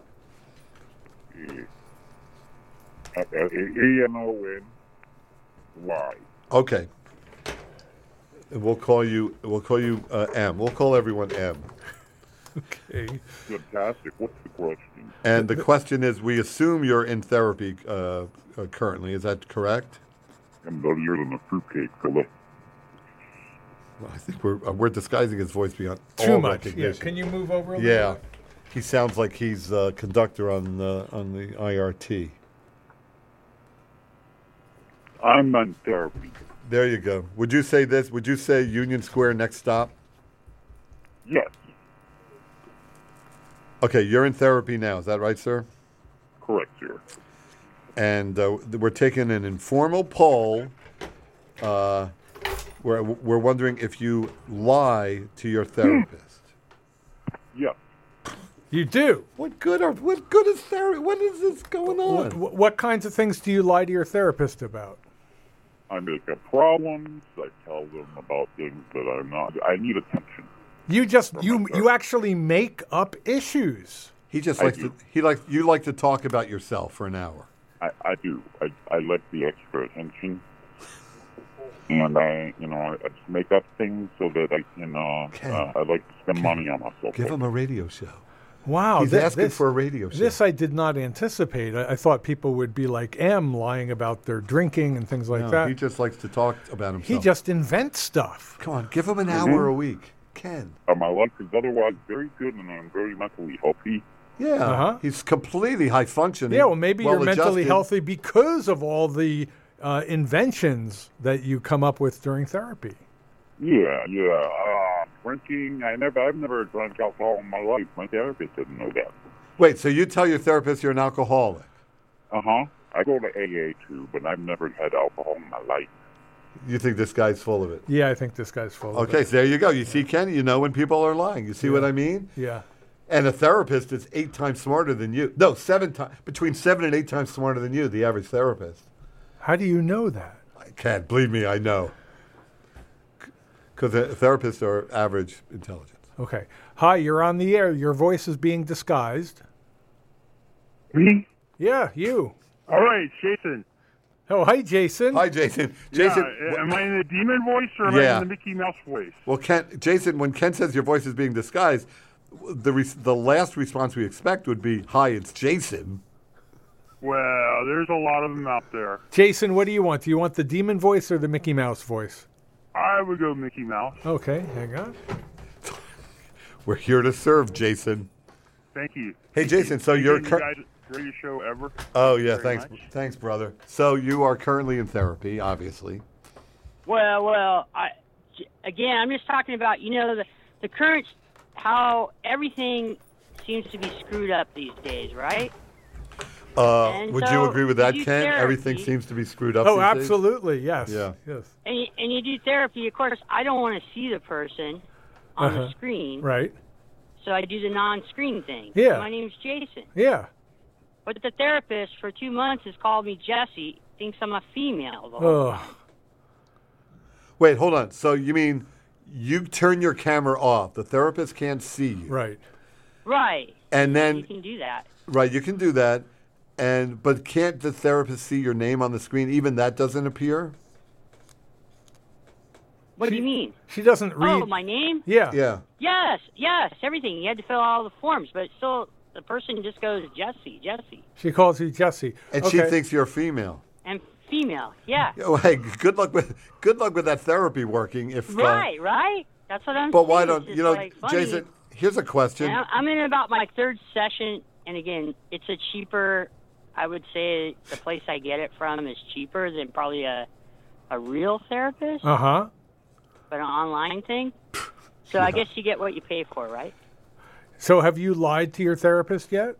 A N O N Y. Okay. And we'll call you. We'll call you uh, M. We'll call everyone M. Okay. Fantastic. What's the question? And the question is: we assume you're in therapy uh, uh, currently. Is that correct? I'm nuttier than a fruitcake, fella. Well, I think we're uh, we're disguising his voice beyond Too all much. Yeah. recognition. Can you move over a little Yeah, bit? he sounds like he's uh, conductor on the on the I R T. I'm on therapy. There you go. Would you say this? Would you say Union Square next stop? Yes, Okay, you're in therapy now. Is that right, sir? correct, sir. And uh, we're taking an informal poll. Uh, we're we're wondering if you lie to your therapist. Yes. You do. What good are what good is therapy? What is this going on? What, what kinds of things do you lie to your therapist about? I make up problems. I tell them about things that I'm not. I need attention. You just you myself. you actually make up issues. He just I likes do. to. He like you like to talk about yourself for an hour. I, I do. I, I like the extra attention. And I, you know, I I just make up things so that I can, uh, Ken. uh I like to spend Ken. money on myself. Give him a radio show. Wow, He's thi- asking this, for a radio show. This I did not anticipate. I, I thought people would be like M, lying about their drinking and things like No, that. he just likes to talk about himself. He just invents stuff. Come on, give him an Mm-hmm. hour a week, Ken. Uh, my life is otherwise very good, and I'm very mentally healthy. Yeah, Uh-huh. he's completely high functioning. Yeah, well, maybe you're mentally well-adjusted. healthy because of all the uh, inventions that you come up with during therapy. Yeah, yeah. Uh, drinking. I never. I've never drank alcohol in my life. My therapist didn't know that. Wait, so you tell your therapist you're an alcoholic? Uh huh. I go to A A too, but I've never had alcohol in my life. You think this guy's full of it? Yeah, I think this guy's full of Okay, it. so there you go. You see, Ken, you know when people are lying. You see what I mean? Yeah. And a therapist is eight times smarter than you. No, seven times, between seven and eight times smarter than you, the average therapist. How do you know that? I can't. Believe me, I know. Because therapists are average intelligence. Okay. Hi, you're on the air. Your voice is being disguised. Me? Yeah, you. All right, Jason. Oh, hi, Jason. Hi, Jason. Jason. Yeah, am I in the demon voice or am Yeah. I in the Mickey Mouse voice? Well, Ken, Jason, when Ken says your voice is being disguised, the res- the last response we expect would be, "Hi, it's Jason." Well, there's a lot of them out there. Jason, what do you want? Do you want the demon voice or the Mickey Mouse voice? I would go Mickey Mouse. Okay, hang on. We're here to serve, Jason. Thank you. Hey, Jason. So you're you cur- guys greatest show ever. oh yeah, Very thanks, much. thanks, brother. So you are currently in therapy, obviously. Well, well, I, again, I'm just talking about, you know, the, the current, how everything seems to be screwed up these days, right? Uh, And would you so agree with you that, do Ken? therapy. Everything seems to be screwed up. Oh, these days? absolutely. Yes. Yeah. Yes. And you, and you do therapy. Of course, I don't want to see the person on Uh-huh. the screen, Right. so I do the non-screen thing. Yeah. My name's Jason. Yeah. But the therapist for two months has called me Jesse, thinks I'm a female. the whole Oh. time. Wait, hold on. So you mean you turn your camera off? The therapist can't see you, Right. Right. and You then can do that. right, you can do that, and but can't the therapist see your name on the screen? Even that doesn't appear. What do you mean? She doesn't read. Oh, my name? Yeah. Yeah. Yes, yes, everything. You had to fill out all the forms, but still, the person just goes Jesse, Jesse, She calls you Jesse. And okay. she thinks you're female. and female. Yeah. Oh, hey, good luck with good luck with that therapy working. If uh, Right, right. That's what I'm but saying. why It's don't just you know, like funny. Jason? Here's a question. And I- I'm in about my third session, and again, it's a cheaper. I would say the place I get it from is cheaper than probably a a real therapist. Uh huh. but an online thing. So I guess you get what you pay for, right? So have you lied to your therapist yet?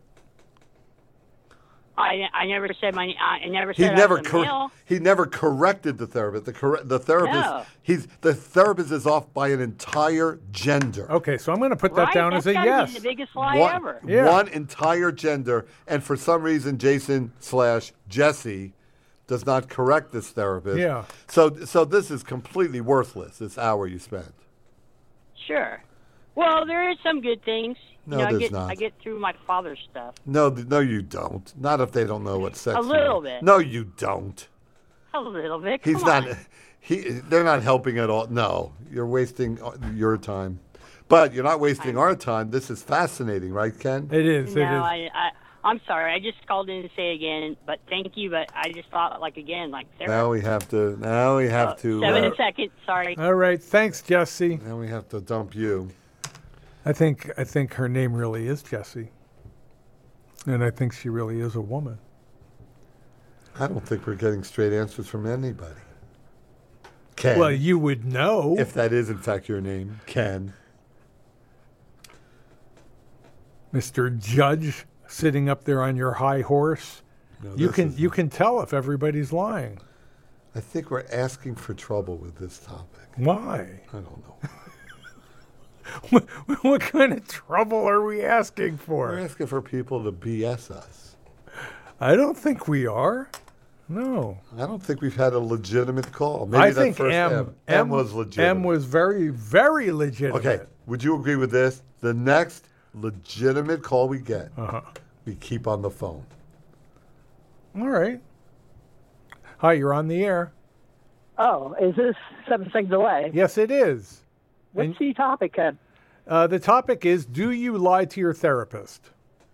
I, I never said my I never He said never I was a cor- male. he never corrected the therapist. The cor- the therapist No. he's the therapist is off by an entire gender. Okay, so I'm going to put that Right? down That's as a gotta yes. be the biggest lie One, ever. Yeah. one entire gender, and for some reason, Jason slash Jesse does not correct this therapist. Yeah. So so this is completely worthless. This hour you spent. Sure. Well, there is some good things. You No, know, I there's get not. I get through my father's stuff. No, th- no, you don't. Not if they don't know what sex. A little means. bit. No, you don't. A little bit. He's Come not. on. He. They're not helping at all. No, you're wasting uh, your time. But you're not wasting our time. This is fascinating, right, Ken? It is. No, it is. I, I, I'm sorry. I just called in to say again, but thank you. But I just thought, like, again, like, there. Now we have to. Now we have to. Seven uh, seconds. Sorry. All right. Thanks, Jesse. now we have to dump you. I think I think her name really is Jessie, and I think she really is a woman. I don't think we're getting straight answers from anybody. Ken. Well, you would know. if that is in fact your name, Ken. Mister Judge, sitting up there on your high horse, No, you this can is- you can tell if everybody's lying. I think we're asking for trouble with this topic. Why? I don't know. what, what kind of trouble are we asking We're for? asking for people to B S us. I don't think we are. No. I don't think we've had a legitimate call. Maybe I that think first M, M, M was legitimate. M was very, very legitimate. Okay, would you agree with this? The next legitimate call we get, Uh-huh. we keep on the phone. All right. Hi, you're on the air. Oh, is this seven seconds away? Yes, it is. What's And- the topic, Ken? Uh, the topic is, do you lie to your therapist?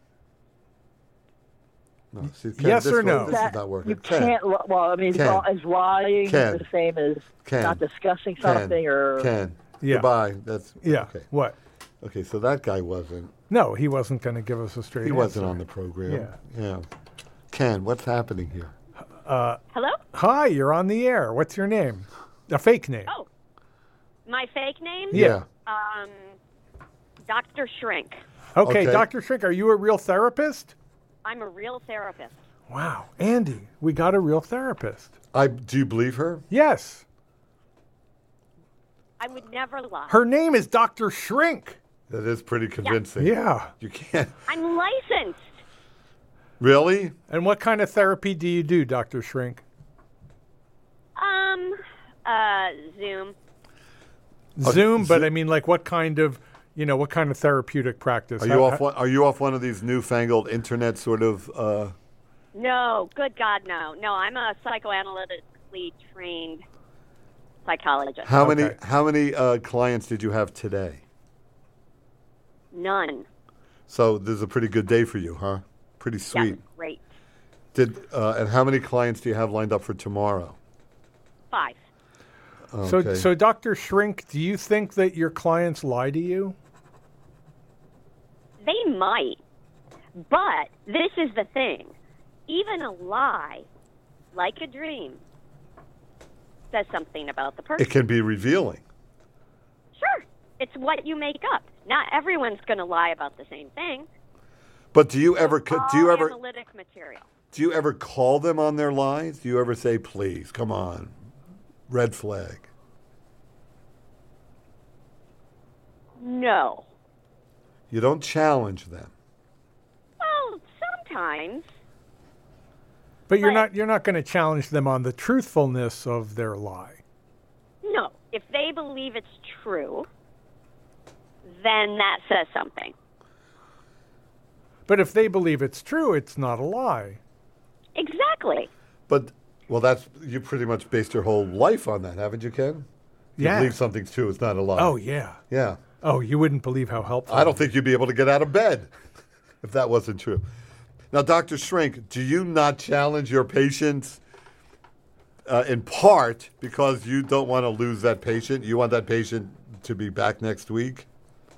No, see, Ken, Yes this or one- no? This That- is not working. You Ken, can't. li- Well, I mean, Ken. well, is lying Ken. the same as Ken. not discussing Ken, something, or Ken, Yeah. goodbye. That's Yeah. Okay. What? Okay, so that guy wasn't. No, he wasn't going to give us a straight He answer. wasn't on the program. Yeah. Yeah. Ken, what's happening here? Uh, Hello? hi, you're on the air. What's your name? A fake name. Oh, my fake name? Yeah. Um, Doctor Shrink. Okay, Okay. Doctor Shrink, are you a real therapist? I'm a real therapist. Wow. Andy, we got a real therapist. I do you believe her? Yes. I would never lie. Her name is Doctor Shrink. That is pretty convincing. Yeah. You can't I'm licensed. really. And what kind of therapy do you do, Doctor Shrink? Um, uh, Zoom. Zoom, but I mean, like, what kind of, you know, what kind of therapeutic practice? Are How- you off? how- One, are you off one of these newfangled internet sort of? Uh, No, good God, no. No, I'm a psychoanalytically trained psychologist. how many? Okay. How many uh, clients did you have today? None. So this is a pretty good day for you, huh? Pretty sweet. Yes, great. Did uh, and how many clients do you have lined up for tomorrow? Five. So, Okay. so Doctor Shrink, do you think that your clients lie to you? They might. But this is the thing. Even a lie, like a dream, says something about the person. It can be revealing. Sure. It's what you make up. Not everyone's going to lie about the same thing. But do you ever? co- Do you All ever? analytic material. Do you ever call them on their lies? Do you ever say, "Please, come on, red flag"? No. You don't challenge them. Well, sometimes. But you're But- not you're not going to challenge them on the truthfulness of their lie. No. If they believe it's true, then that says something. But if they believe it's true, it's not a lie. Exactly. But well, that's you pretty much based your whole life on that, haven't you, Ken? If Yeah. You believe something's true, it's not a lie. Oh yeah. yeah. Oh, you wouldn't believe how helpful. I don't think you'd be able to get out of bed if that wasn't true. Now, Doctor Shrink, do you not challenge your patients uh, in part because you don't want to lose that patient? You want that patient to be back next week?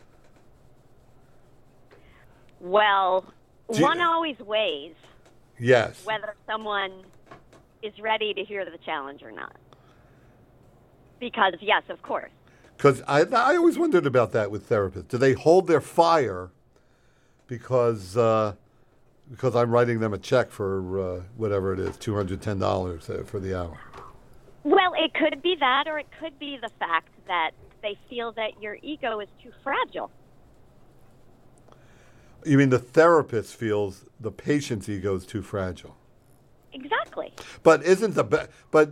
Well, Do you- one always weighs Yes. whether someone is ready to hear the challenge or not. Because, yes, of course. Because I, I always wondered about that with therapists. Do they hold their fire because uh, because I'm writing them a check for uh, whatever it is, two hundred ten dollars for the hour? Well, it could be that, or it could be the fact that they feel that your ego is too fragile. You mean the therapist feels the patient's ego is too fragile? Exactly. But isn't the best? But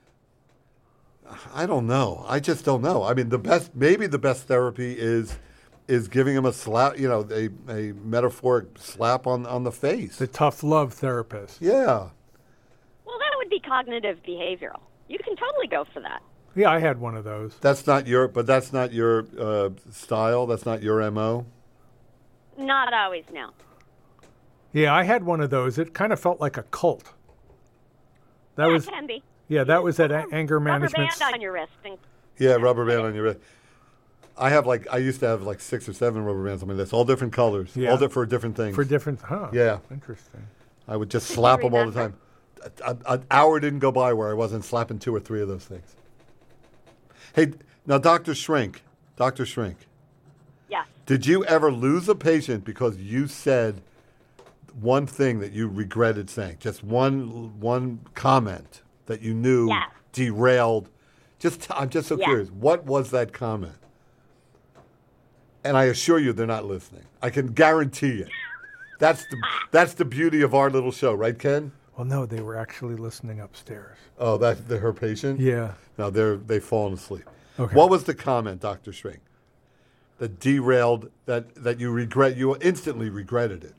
I don't know. I just don't know. I mean, the best, maybe the best therapy is is giving him a slap, you know, a, a metaphoric slap on, on the face. The tough love therapist. Yeah. Well, that would be cognitive behavioral. You can totally go for that. Yeah, I had one of those. That's not your, but that's not your uh, style. That's not your M O. Not always, no. Yeah, I had one of those. It kind of felt like a cult. That yeah, was it can be. Yeah, that was at a- anger management. Rubber band on your wrist. And Yeah, rubber band on your wrist. I have like I used to have like six or seven rubber bands on my wrist, all different colors, Yeah. all di- for different things. For different, huh? Yeah. Interesting. I would just slap them all the time. A- a- An hour didn't go by where I wasn't slapping two or three of those things. Hey, now Doctor Shrink, Doctor Shrink. Yeah. Did you ever lose a patient because you said one thing that you regretted saying? Just one one comment that you knew Yeah. derailed. Just I'm just so Yeah. curious. What was that comment? And I assure you they're not listening. I can guarantee it. That's the that's the beauty of our little show, right, Ken? Well, no, they were actually listening upstairs. Oh, that's the, her patient? Yeah. No, they're they've fallen asleep. Okay. What was the comment, Doctor Shrink, that derailed that that you regret? You instantly regretted it.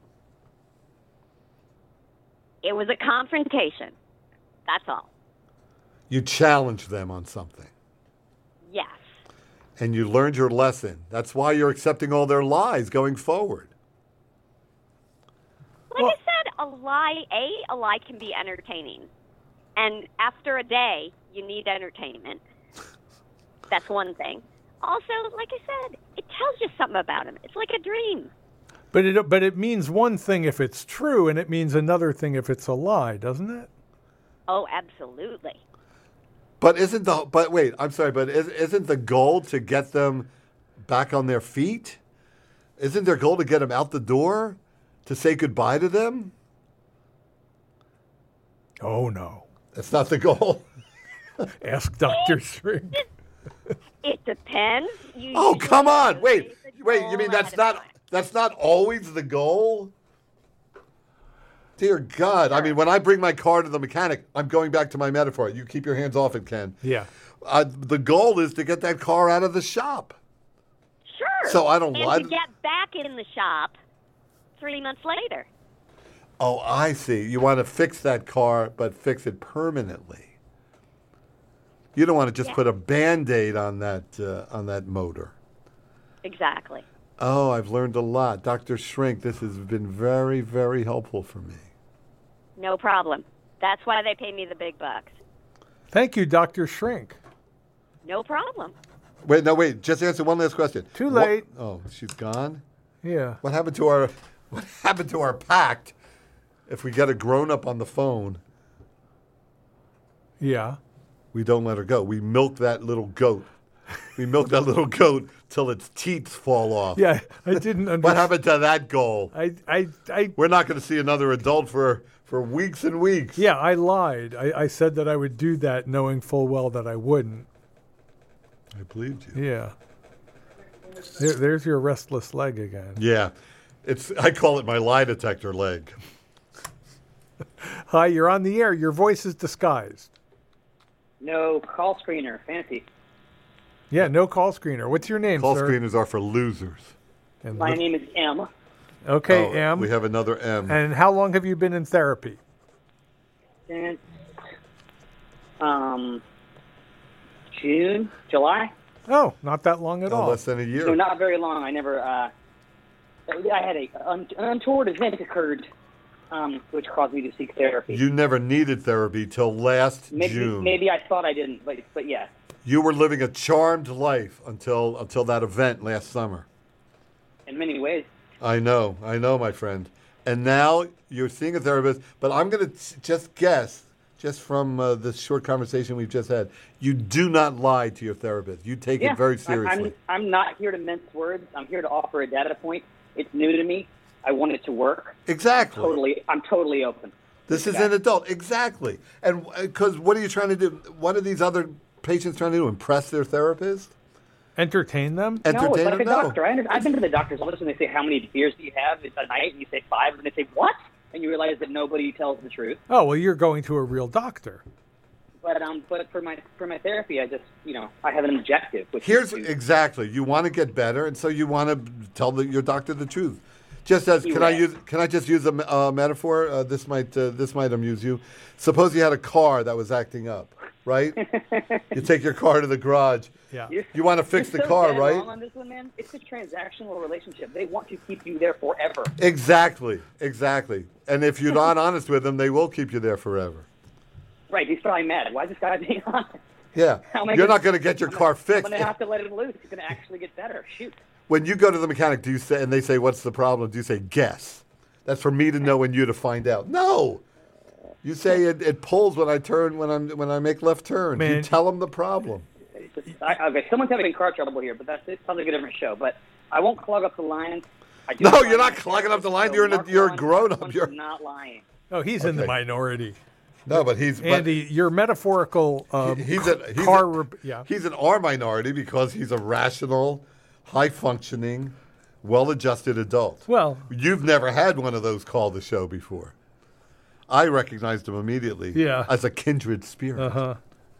it was a confrontation. That's all. You challenged them on something, Yes. and you learned your lesson. That's why you're accepting all their lies going forward. Like I said, a lie, A, a lie can be entertaining. And after a day, you need entertainment. That's one thing. Also, like I said, it tells you something about him. It's like a dream. But it but it means one thing if it's true, and it means another thing if it's a lie, doesn't it? Oh, absolutely. But isn't the but wait, I'm sorry, but is, isn't the goal to get them back on their feet? Isn't their goal to get them out the door, to say goodbye to them? Oh no, that's not the goal. Ask Doctor Shrink. It depends. You Oh, usually come on! Wait, raise the wait. goal You mean ahead that's of not time. that's not always the goal? Dear God! I mean, when I bring my car to the mechanic, I'm going back to my metaphor. You keep your hands off it, Ken. Yeah. Uh, the goal is to get that car out of the shop. Sure. So I don't and lie. to get back in the shop three months later. Oh, I see. You want to fix that car, but fix it permanently. You don't want to just Yeah. put a Band-Aid on that uh, on that motor. Exactly. Oh, I've learned a lot. Doctor Shrink, this has been very, very helpful for me. No problem. That's why they pay me the big bucks. Thank you, Doctor Shrink. No problem. Wait, no, wait. Just answer one last question. Too What- late. oh, she's gone? Yeah. What happened to our what happened to our pact if we get a grown-up on the phone, Yeah. we don't let her go. We milk that little goat. We milk that little goat till its teeth fall off. Yeah, I didn't understand. What happened to that goal? I, I, I. We're not going to see another adult for, for weeks and weeks. Yeah, I lied. I, I said that I would do that, knowing full well that I wouldn't. I believed you. Yeah. There, there's your restless leg again. Yeah. It's I call it my lie detector leg. Hi, you're on the air. Your voice is disguised. No call screener, fancy. Yeah, no call screener. What's your name, Call sir? screeners are for losers. And My li- name is M. Okay, Oh, M. We have another M. And how long have you been in therapy? Since um, June, July. Oh, not that long at Oh, all. less than a year. So not very long. I never. Uh, I had a un- an untoward event occurred, um, which caused me to seek therapy. You never needed therapy till last maybe June. maybe I thought I didn't, but but yeah. You were living a charmed life until until that event last summer. In many ways. I know, I know, my friend. And now you're seeing a therapist, but I'm going to just guess, just from uh, this short conversation we've just had, you do not lie to your therapist. You take yeah, it very I- seriously. I'm, I'm not here to mince words. I'm here to offer a data point. It's new to me. I want it to work. Exactly. Totally. I'm totally open. This is an adult. Exactly. And because what are you trying to do? What are these other patients trying to do? Impress their therapist? Entertain them? No, it's Entertain like a them? No. doctor. I under, I've been to the doctor's office and they say, how many beers do you have a night? And you say five. And they say, what? And you realize that nobody tells the truth. Oh, well, you're going to a real doctor. But um, but for my for my therapy, I just, you know, I have an objective. Which Here's is to, exactly. You want to get better, and so you want to tell the, your doctor the truth. Just as can I Correct. use? Can I just use a me- uh, metaphor? Uh, this might uh, this might amuse you. Suppose you had a car that was acting up, right? You take your car to the garage. Yeah. You're- You want to fix you're the so car, dead right? wrong on this one, man. It's a transactional relationship. They want to keep you there forever. Exactly, exactly. And if you're not honest with them, they will keep you there forever. Right. He's probably mad. Why is this guy being honest? Yeah. How am I You're gonna- not going to get your I'm car gonna- fixed. I'm going to have to let him loose. It's going to actually get better. Shoot. When you go to the mechanic, do you say, and they say, "What's the problem?" Do you say, "Guess"? That's for me to know and you to find out. No. You say it, it pulls when I turn when I'm when I make left turns. You Man. tell them the problem. I, okay, someone's having car trouble here, but that's it. Sounds like a different show. But I won't clog up the lines. I do No, find you're not my clogging up the line. so You're in a, Mark you're a Lawrence grown is up. You're not lying. Oh, he's in the Okay. minority. no, but he's but Andy, your metaphorical um, he's a he's car. a, rep- yeah. he's an R minority because he's a rational, high functioning, well adjusted adult. Well, You've never had one of those call the show before. I recognized him immediately Yeah. as a kindred spirit. uh huh.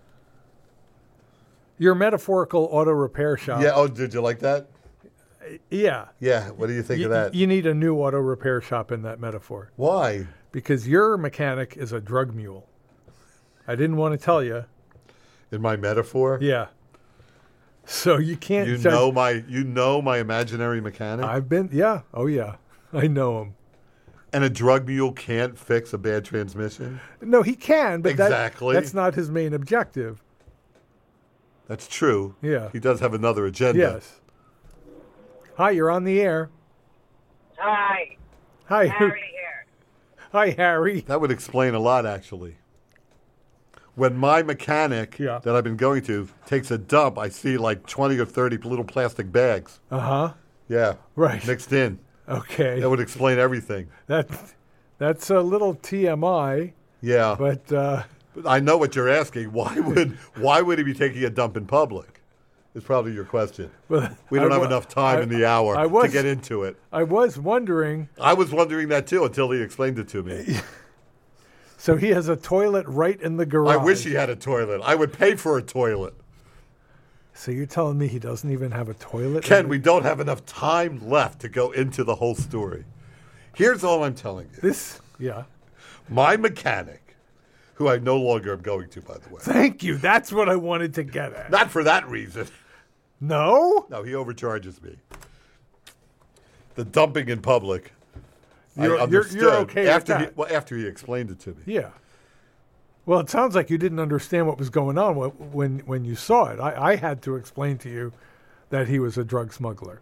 Your metaphorical auto repair shop. Yeah. Oh, did you like that? Yeah. Yeah. What do you think You, of that? you need a new auto repair shop in that metaphor Why? because your mechanic is a drug mule. I didn't want to tell you. In my metaphor? Yeah. So you can't. You judge- know my you know my imaginary mechanic? I've been. Yeah. Oh yeah. I know him. And a drug mule can't fix a bad transmission? No, he can, but that- Exactly. that's not his main objective. That's true. Yeah. He does have another agenda. Yes. Hi, you're on the air. Hi, Hi. Harry here. Hi, Harry. That would explain a lot, actually. When my mechanic Yeah. that I've been going to takes a dump, I see like twenty or thirty little plastic bags. Uh huh. Yeah. Right. Mixed in. Okay. That would explain everything. That that's a little T M I, Yeah. but uh, But I know what you're asking. Why would why would he be taking a dump in public? Is probably your question. But We don't I have wa- enough time I- in the hour I to was- get into it. I was wondering. I was wondering that too until he explained it to me. So he has a toilet right in the garage. I wish he had a toilet. I would pay for a toilet. So you're telling me he doesn't even have a toilet? Ken, in we don't have enough time left to go into the whole story. Here's all I'm telling you. This, yeah. My mechanic, who I no longer am going to, by the way. Thank you. That's what I wanted to get at. Not for that reason. No? No, he overcharges me. The dumping in public. You're- I you're- understood you're okay with after he that? well after he explained it to me. Yeah. Well, it sounds like you didn't understand what was going on wh- when when you saw it. I, I had to explain to you that he was a drug smuggler.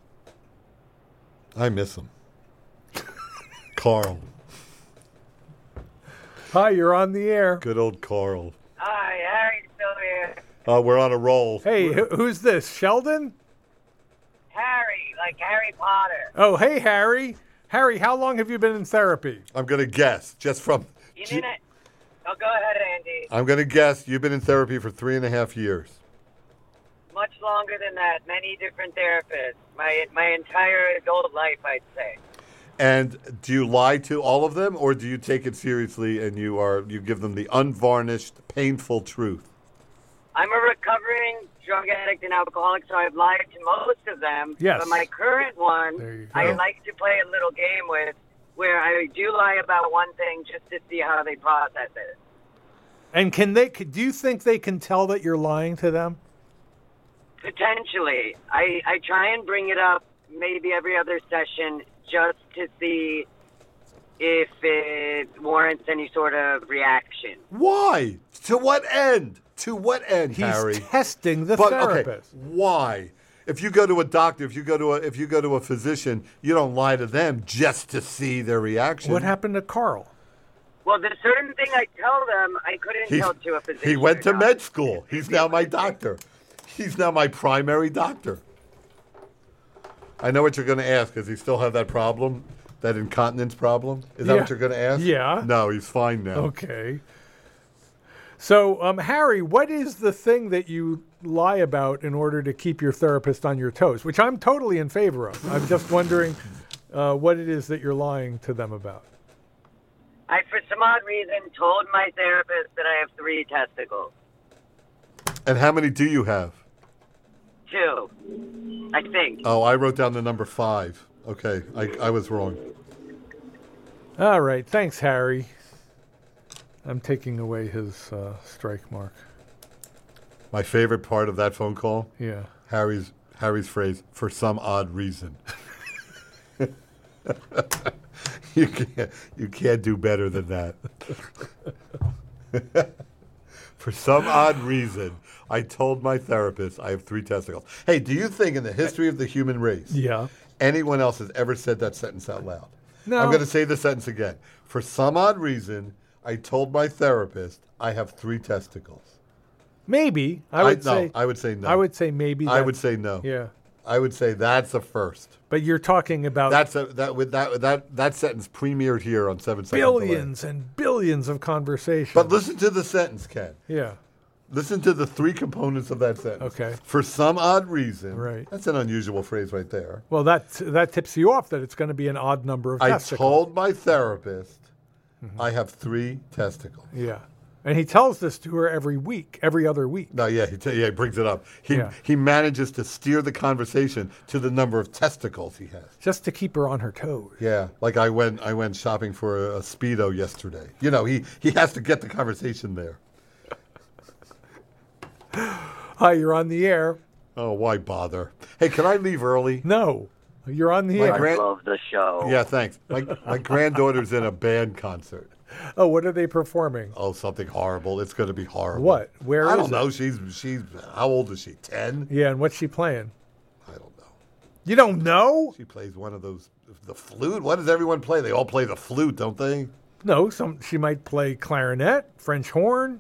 I miss him. Carl. Hi, you're on the air. Good old Carl. Hi, Harry's still here. Uh, we're on a roll. Hey, wh- who's this? Sheldon? Harry, like Harry Potter. Oh, hey, Harry. Harry, how long have you been in therapy? I'm going to guess, just from. You didn't. Oh, go ahead, Andy. I'm going to guess you've been in therapy for three and a half years. Much longer than that. Many different therapists. My my entire adult life, I'd say. And do you lie to all of them, or do you take it seriously and you are you give them the unvarnished, painful truth? I'm a recovering drug addict and alcoholic, so I've lied to most of them. Yes. But my current one, you I go. like to play a little game with, where I do lie about one thing just to see how they process it. And can they? Do you think they can tell that you're lying to them? Potentially. I, I try and bring it up maybe every other session just to see if it warrants any sort of reaction. Why? To what end? To what end, He's Harry? testing the But, therapist. Okay, why? If you go to a doctor, if you go to a if you go to a physician, you don't lie to them just to see their reaction. What happened to Carl? Well, the certain thing I tell them, I couldn't He's- tell to a physician. He went to or not. med school. He's now my doctor. He's now my primary doctor. I know what you're going to ask. Does he still have that problem, that incontinence problem? Is that Yeah. what you're going to ask? Yeah. No, he's fine now. Okay. So, um, Harry, what is the thing that you lie about in order to keep your therapist on your toes? Which I'm totally in favor of. I'm just wondering uh, what it is that you're lying to them about. I, for some odd reason, told my therapist that I have three testicles. And how many do you have? Two, I think. Oh, I wrote down the number five. Okay, I, I was wrong. All right. Thanks, Harry. I'm taking away his uh, strike mark. My favorite part of that phone call? Yeah. Harry's Harry's phrase, for some odd reason. you can't you can't do better than that. For some odd reason, I told my therapist I have three testicles. Hey, do you think in the history of the human race, Yeah. anyone else has ever said that sentence out loud? No. I'm going to say the sentence again. For some odd reason, I told my therapist I have three testicles. Maybe. I would no, say. I would say no. I would say maybe. I that- would say no. Yeah. I would say that's a first. But you're talking about That's a, that with that that that sentence premiered here on Seven Seconds Delay. billions and billions of conversations. But listen to the sentence, Ken. Yeah. Listen to the three components of that sentence. Okay. For some odd reason. Right. That's an unusual phrase right there. Well, that that tips you off that it's going to be an odd number of I testicles. told my therapist I have three testicles. Yeah. And he tells this to her every week, every other week. No, yeah, he, t- yeah, he brings it up. He Yeah. he manages to steer the conversation to the number of testicles he has. Just to keep her on her toes. Yeah, like I went I went shopping for a, a Speedo yesterday. You know, he, he has to get the conversation there. Hi, you're on the air. Oh, why bother? Hey, can I leave early? No, you're on the My air. grand- Love the show. Yeah, thanks. My my granddaughter's in a band concert. Oh, what are they performing? Oh, something horrible. It's going to be horrible. What? Where I is don't it? know. She's she's how old is she? ten? Yeah, and what's she playing? I don't know. You don't know? She plays one of those the flute. What does everyone play? They all play the flute, don't they? No, some she might play clarinet, French horn.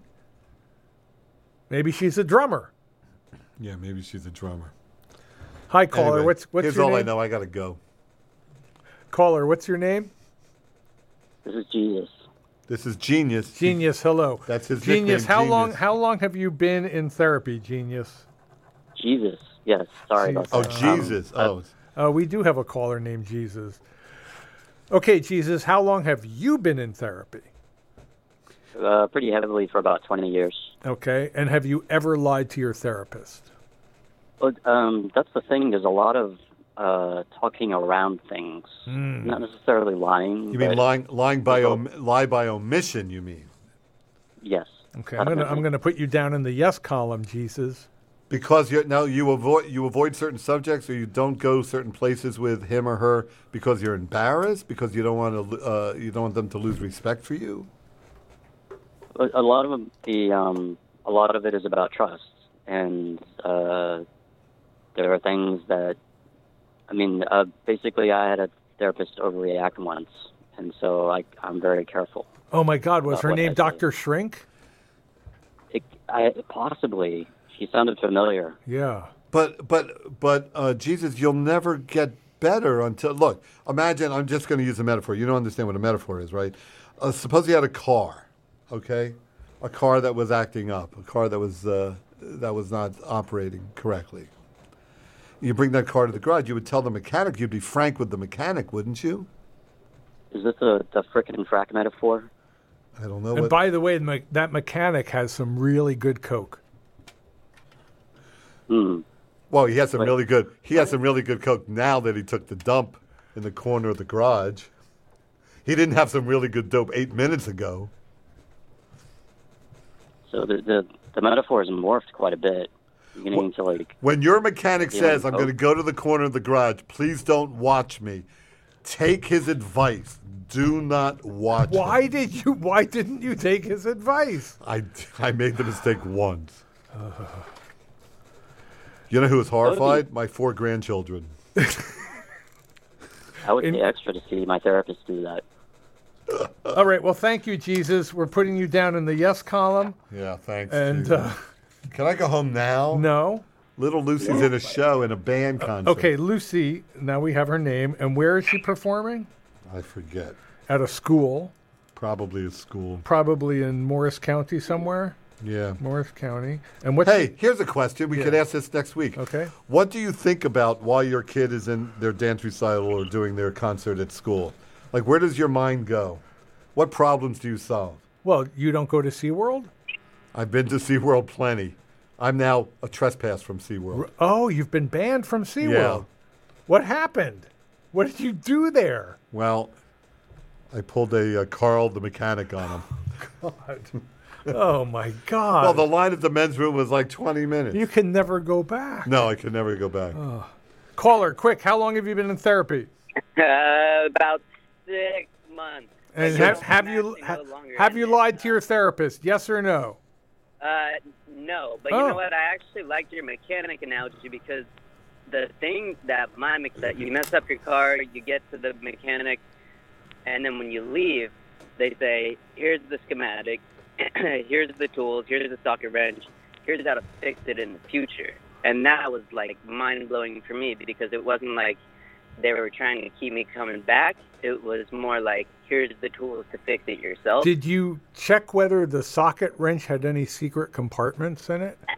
Maybe she's a drummer. Yeah, maybe she's a drummer. Hi, caller. Anyway, what's what's here's your all name? I know. I got to go. Caller, what's your name? This is Jesus. This is Genius. Genius. Hello. That's his Genius. nickname, How long? Genius. How long have you been in therapy, Genius? Jesus. Yes. Sorry about Oh, that. Um, Jesus. uh, Oh, Uh, we do have a caller named Jesus. Okay, Jesus. How long have you been in therapy? uh, pretty heavily for about twenty years. Okay, and have you ever lied to your therapist? But um, that's the thing. There's a lot of uh, talking around things, Mm. not necessarily lying. you mean but lying lying by om- lie by omission? You mean? Yes. Okay, I'm gonna I'm gonna put you down in the yes column, Jesus. Because you now you avoid you avoid certain subjects, or you don't go certain places with him or her because you're embarrassed, because you don't want to uh, you don't want them to lose respect for you. A a lot of the um, a lot of it is about trust, and uh, there are things that, I mean, uh, basically, I had a therapist overreact once, and so I, I'm very careful. Oh my God, was About her what I name say. Doctor Shrink? It, I, possibly, she sounded familiar. Yeah. But but but uh, Jesus, you'll never get better until look. Imagine I'm just going to use a metaphor. You don't understand what a metaphor is, right? Uh, suppose you had a car, okay, a car that was acting up, a car that was uh, that was not operating correctly. You bring that car to the garage. You would tell the mechanic. You'd be frank with the mechanic, wouldn't you? Is this a the frickin' frack metaphor? I don't know. And what, by the way, the me- that mechanic has some really good coke. Hmm. well, he has some really good. He has some really good coke now that he took the dump in the corner of the garage. He didn't have some really good dope eight minutes ago. So the the, the metaphor has morphed quite a bit, beginning to like. When your mechanic Yeah, says, I'm oh. going to go to the corner of the garage, please don't watch me. Take his advice. Do not watch Why him. did you? Why didn't you take his advice? I, I made the mistake once. You know who was horrified? My four grandchildren. I would pay extra to see my therapist do that. All right. Well, thank you, Jesus. We're putting you down in the yes column. Yeah, thanks. And Jesus. uh, Can I go home now? No. Little Lucy's in a show, in a band concert. Okay, Lucy. Now we have her name. And where is she performing? I forget. At a school. Probably a school. Probably in Morris County somewhere. Yeah. Morris County. And what's Hey, she- here's a question. We Yeah. could ask this next week. Okay. What do you think about while your kid is in their dance recital or doing their concert at school? Like, where does your mind go? What problems do you solve? Well, you don't go to SeaWorld? I've been to SeaWorld plenty. I'm now a trespass from SeaWorld. Oh, you've been banned from SeaWorld. Yeah. What happened? What did you do there? Well, I pulled a uh, Carl the mechanic on him. God. Oh, my God. Well, the line at the men's room was like twenty minutes. You can never go back. No, I could never go back. Oh. Caller, quick, how long have you been in therapy? Uh, about six months. And Like, have, I'm have you actually ha- no longer have in you it. lied to your therapist? Yes or no? Uh, no, but Oh. you know what? I actually liked your mechanic analogy because the thing that my me- that you mess up your car, you get to the mechanic, and then when you leave, they say, "Here's the schematic, here's the tools, here's the socket wrench, here's how to fix it in the future." And that was like mind blowing for me because it wasn't like they were trying to keep me coming back. It was more like, here's the tools to fix it yourself. Did you check whether the socket wrench had any secret compartments in it?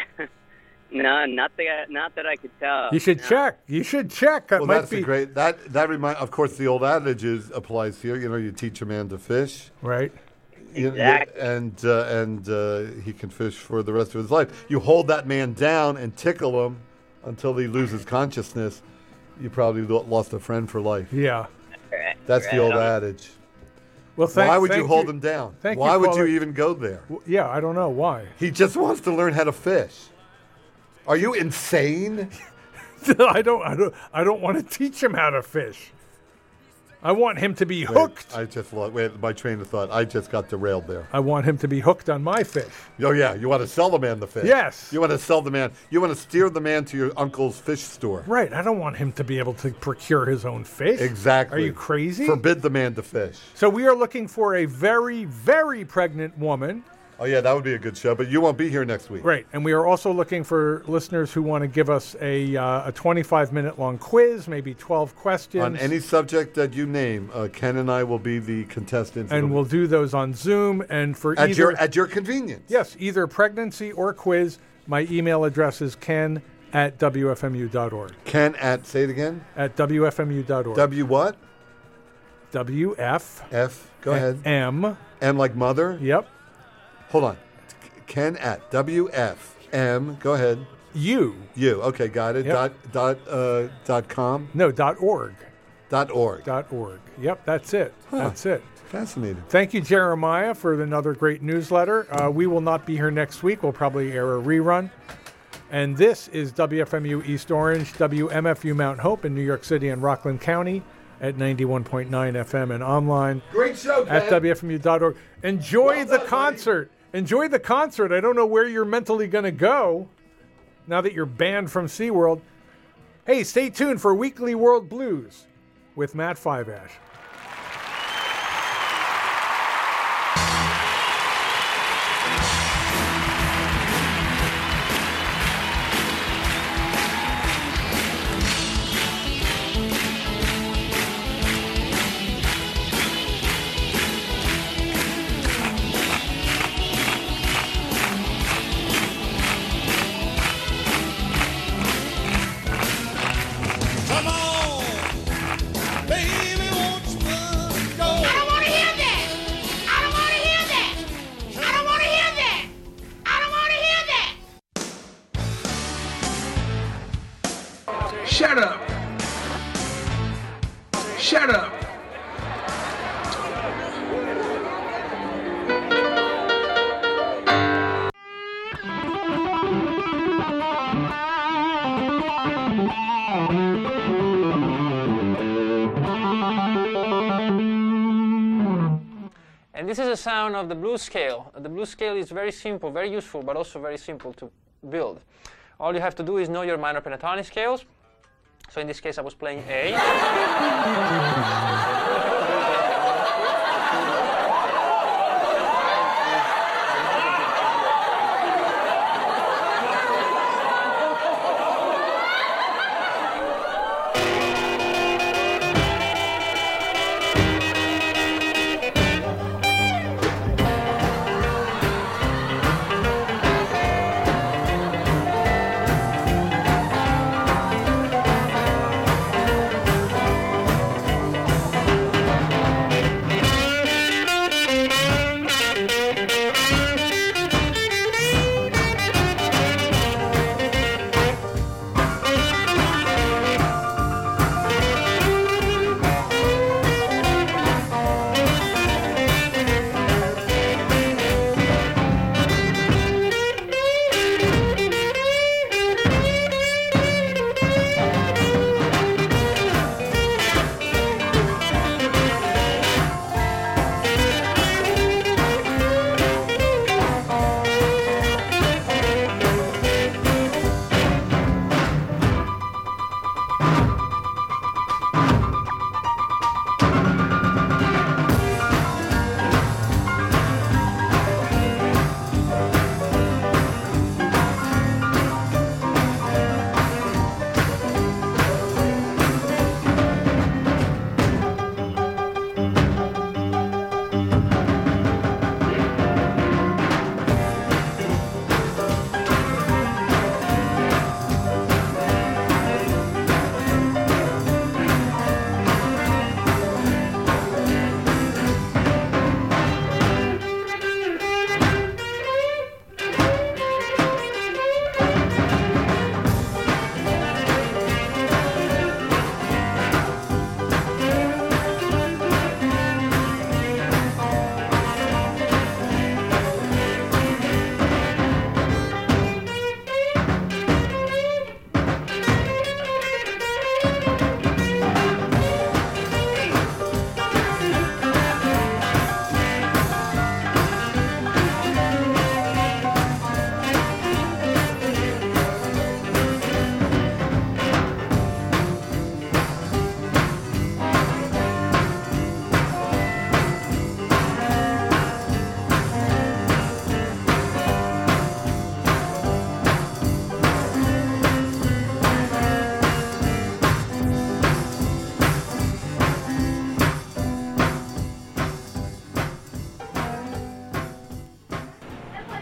No, not that not that I could tell. You should No. check. You should check. That Well, might that's be a great. That that remind. Of course, the old adage is applies here. You know, you teach a man to fish, right? You- Exactly. and uh, and uh, he can fish for the rest of his life. You hold that man down and tickle him until he loses consciousness. You probably lo- lost a friend for life. Yeah. That's the Right old on. adage. Well, thank- why would thank you hold you- him down? thank you, why would caller. you even go there? Yeah, I don't know why. He just wants to learn how to fish. Are you insane? I don't. I don't. I don't want to teach him how to fish. I want him to be hooked. Wait, I just lost. Wait, my train of thought. I just got derailed there. I want him to be hooked on my fish. Oh yeah, you want to sell the man the fish. Yes. You want to sell the man. You want to steer the man to your uncle's fish store. Right. I don't want him to be able to procure his own fish. Exactly. Are you crazy? Forbid the man to fish. So we are looking for a very, very pregnant woman. Oh yeah, that would be a good show. But you won't be here next week. Right. And we are also looking for listeners who want to give us a uh, a twenty-five minute long quiz, maybe twelve questions. On any subject that you name, uh, Ken and I will be the contestants. and It'll- we'll do those on Zoom and for at either your at your convenience. yes, either pregnancy or quiz. My email address is ken at w f m u dot org. Ken at say it again. At w f m u dot org. W what? W F F. Go A- ahead. M. M like mother. Yep. Hold on. Ken at W F M. Go ahead. U. You. Okay, got it. Yep. Dot dot uh, dot com. No, dot org. Dot org. Dot org. Yep, that's it. Huh. That's it. Fascinating. Thank you, Jeremiah, for another great newsletter. Uh, we will not be here next week. We'll probably air a rerun. And this is W F M U East Orange, W M F U Mount Hope in New York City and Rockland County at ninety-one point nine F M and online Great show, at Ken. w f m u dot org. Enjoy the concert. Enjoy the concert. I don't know where you're mentally going to go now that you're banned from SeaWorld. Hey, stay tuned for Weekly World Blues with Matt Fiveash. Come on, baby, won't you go? I don't want to hear that. I don't want to hear that. I don't want to hear that. I don't want to hear that. Shut up. Shut up. And this is a sound of the blues scale. The blues scale is very simple, very useful, but also very simple to build. All you have to do is know your minor pentatonic scales. So in this case, I was playing A.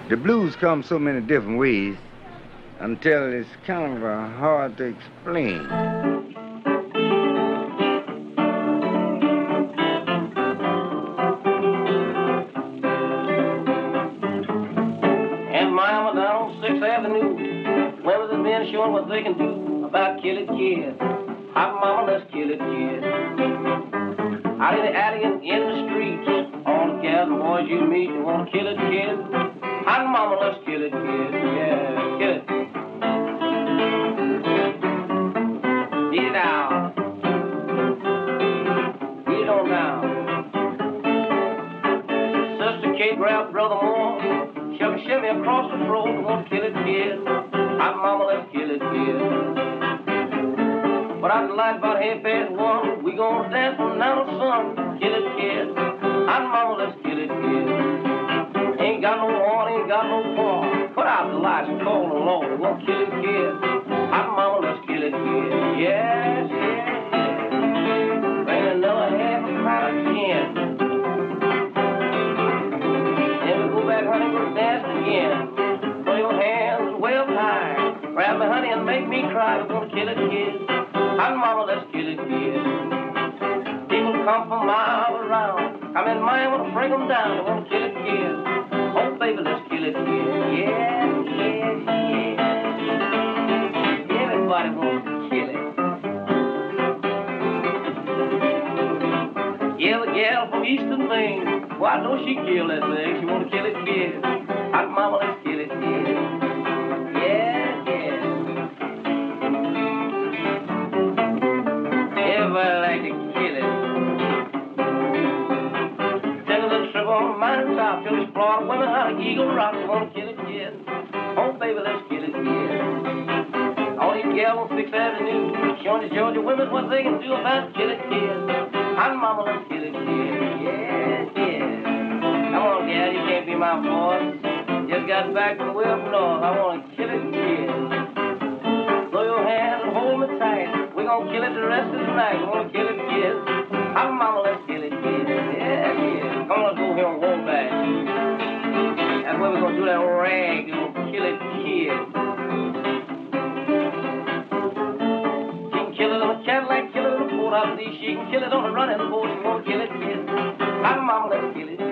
The blues come so many different ways until it's kind of uh, hard to explain. And Miami down on sixth Avenue, women have been showing what they can do about kill it, kid. Hot mama, let's kill it, kid. Out in the alley and in the streets, all the gals and boys you meet, you wanna kill it, kid. Hot mama, let's kill it, kid. Yeah, kill it. Get it down. Get it on down. Sister Kate grabbed Brother Moore, shimmy, shimmy across the floor, you wanna kill it, kid. Hot mama, let's kill it, kid. But out the light about half past one, we gonna dance from now to sun. Kill it, kid. Hot mama, let's kill it, kid. Ain't got no horn, ain't got no paw. Put out the lights and call the Lord. We gonna kill it, kid. Hot mama, let's kill it, kid. Yes, yes, yes. Bring another half a pot of gin. Then we go back, honey, we'll dance again. Throw your hands way up high. Grab me, honey, and make me cry. We're gonna kill it, kid. Hot mama, let's kill it, kid. People come from miles around. Come in Miami to break them down. We're gonna kill it, kid. Oh, baby, let's kill it, kid. Yeah, yeah, yeah. Everybody wants to kill it. Yeah, the gal from Eastern Maine. Well, I know she killed that thing. She wanna kill it, kid. Hot mama, let's kill it, kid. Yeah, yeah. Everybody like to kill it. Take a little trip on the mountain top, till it's Florida women how to Eagle Rock. We wanna kill it, kid. Oh, baby, let's kill it, kid. All these gals on sixth Avenue, showing the Georgia women what they can do about kill it, kid. Hot mama, let's kill it, kid. Yeah, yeah. Come on, gal, you can't be my boss. Just got back from way up north. I wanna kill it, kid. Throw your hands and hold me tight. We're gonna kill it the rest of the night. We're gonna kill it, kid. Hot mama, let's kill it, kid. Yeah, yeah. Come on, let's go here and roll back. That's where we're gonna do that rag. We're gonna kill it, kid. She can kill it on a Cadillac, kill it on a Ford Odyssey. She can kill it on a running boat. She wanna kill it, kid. Hot mama, let's kill it.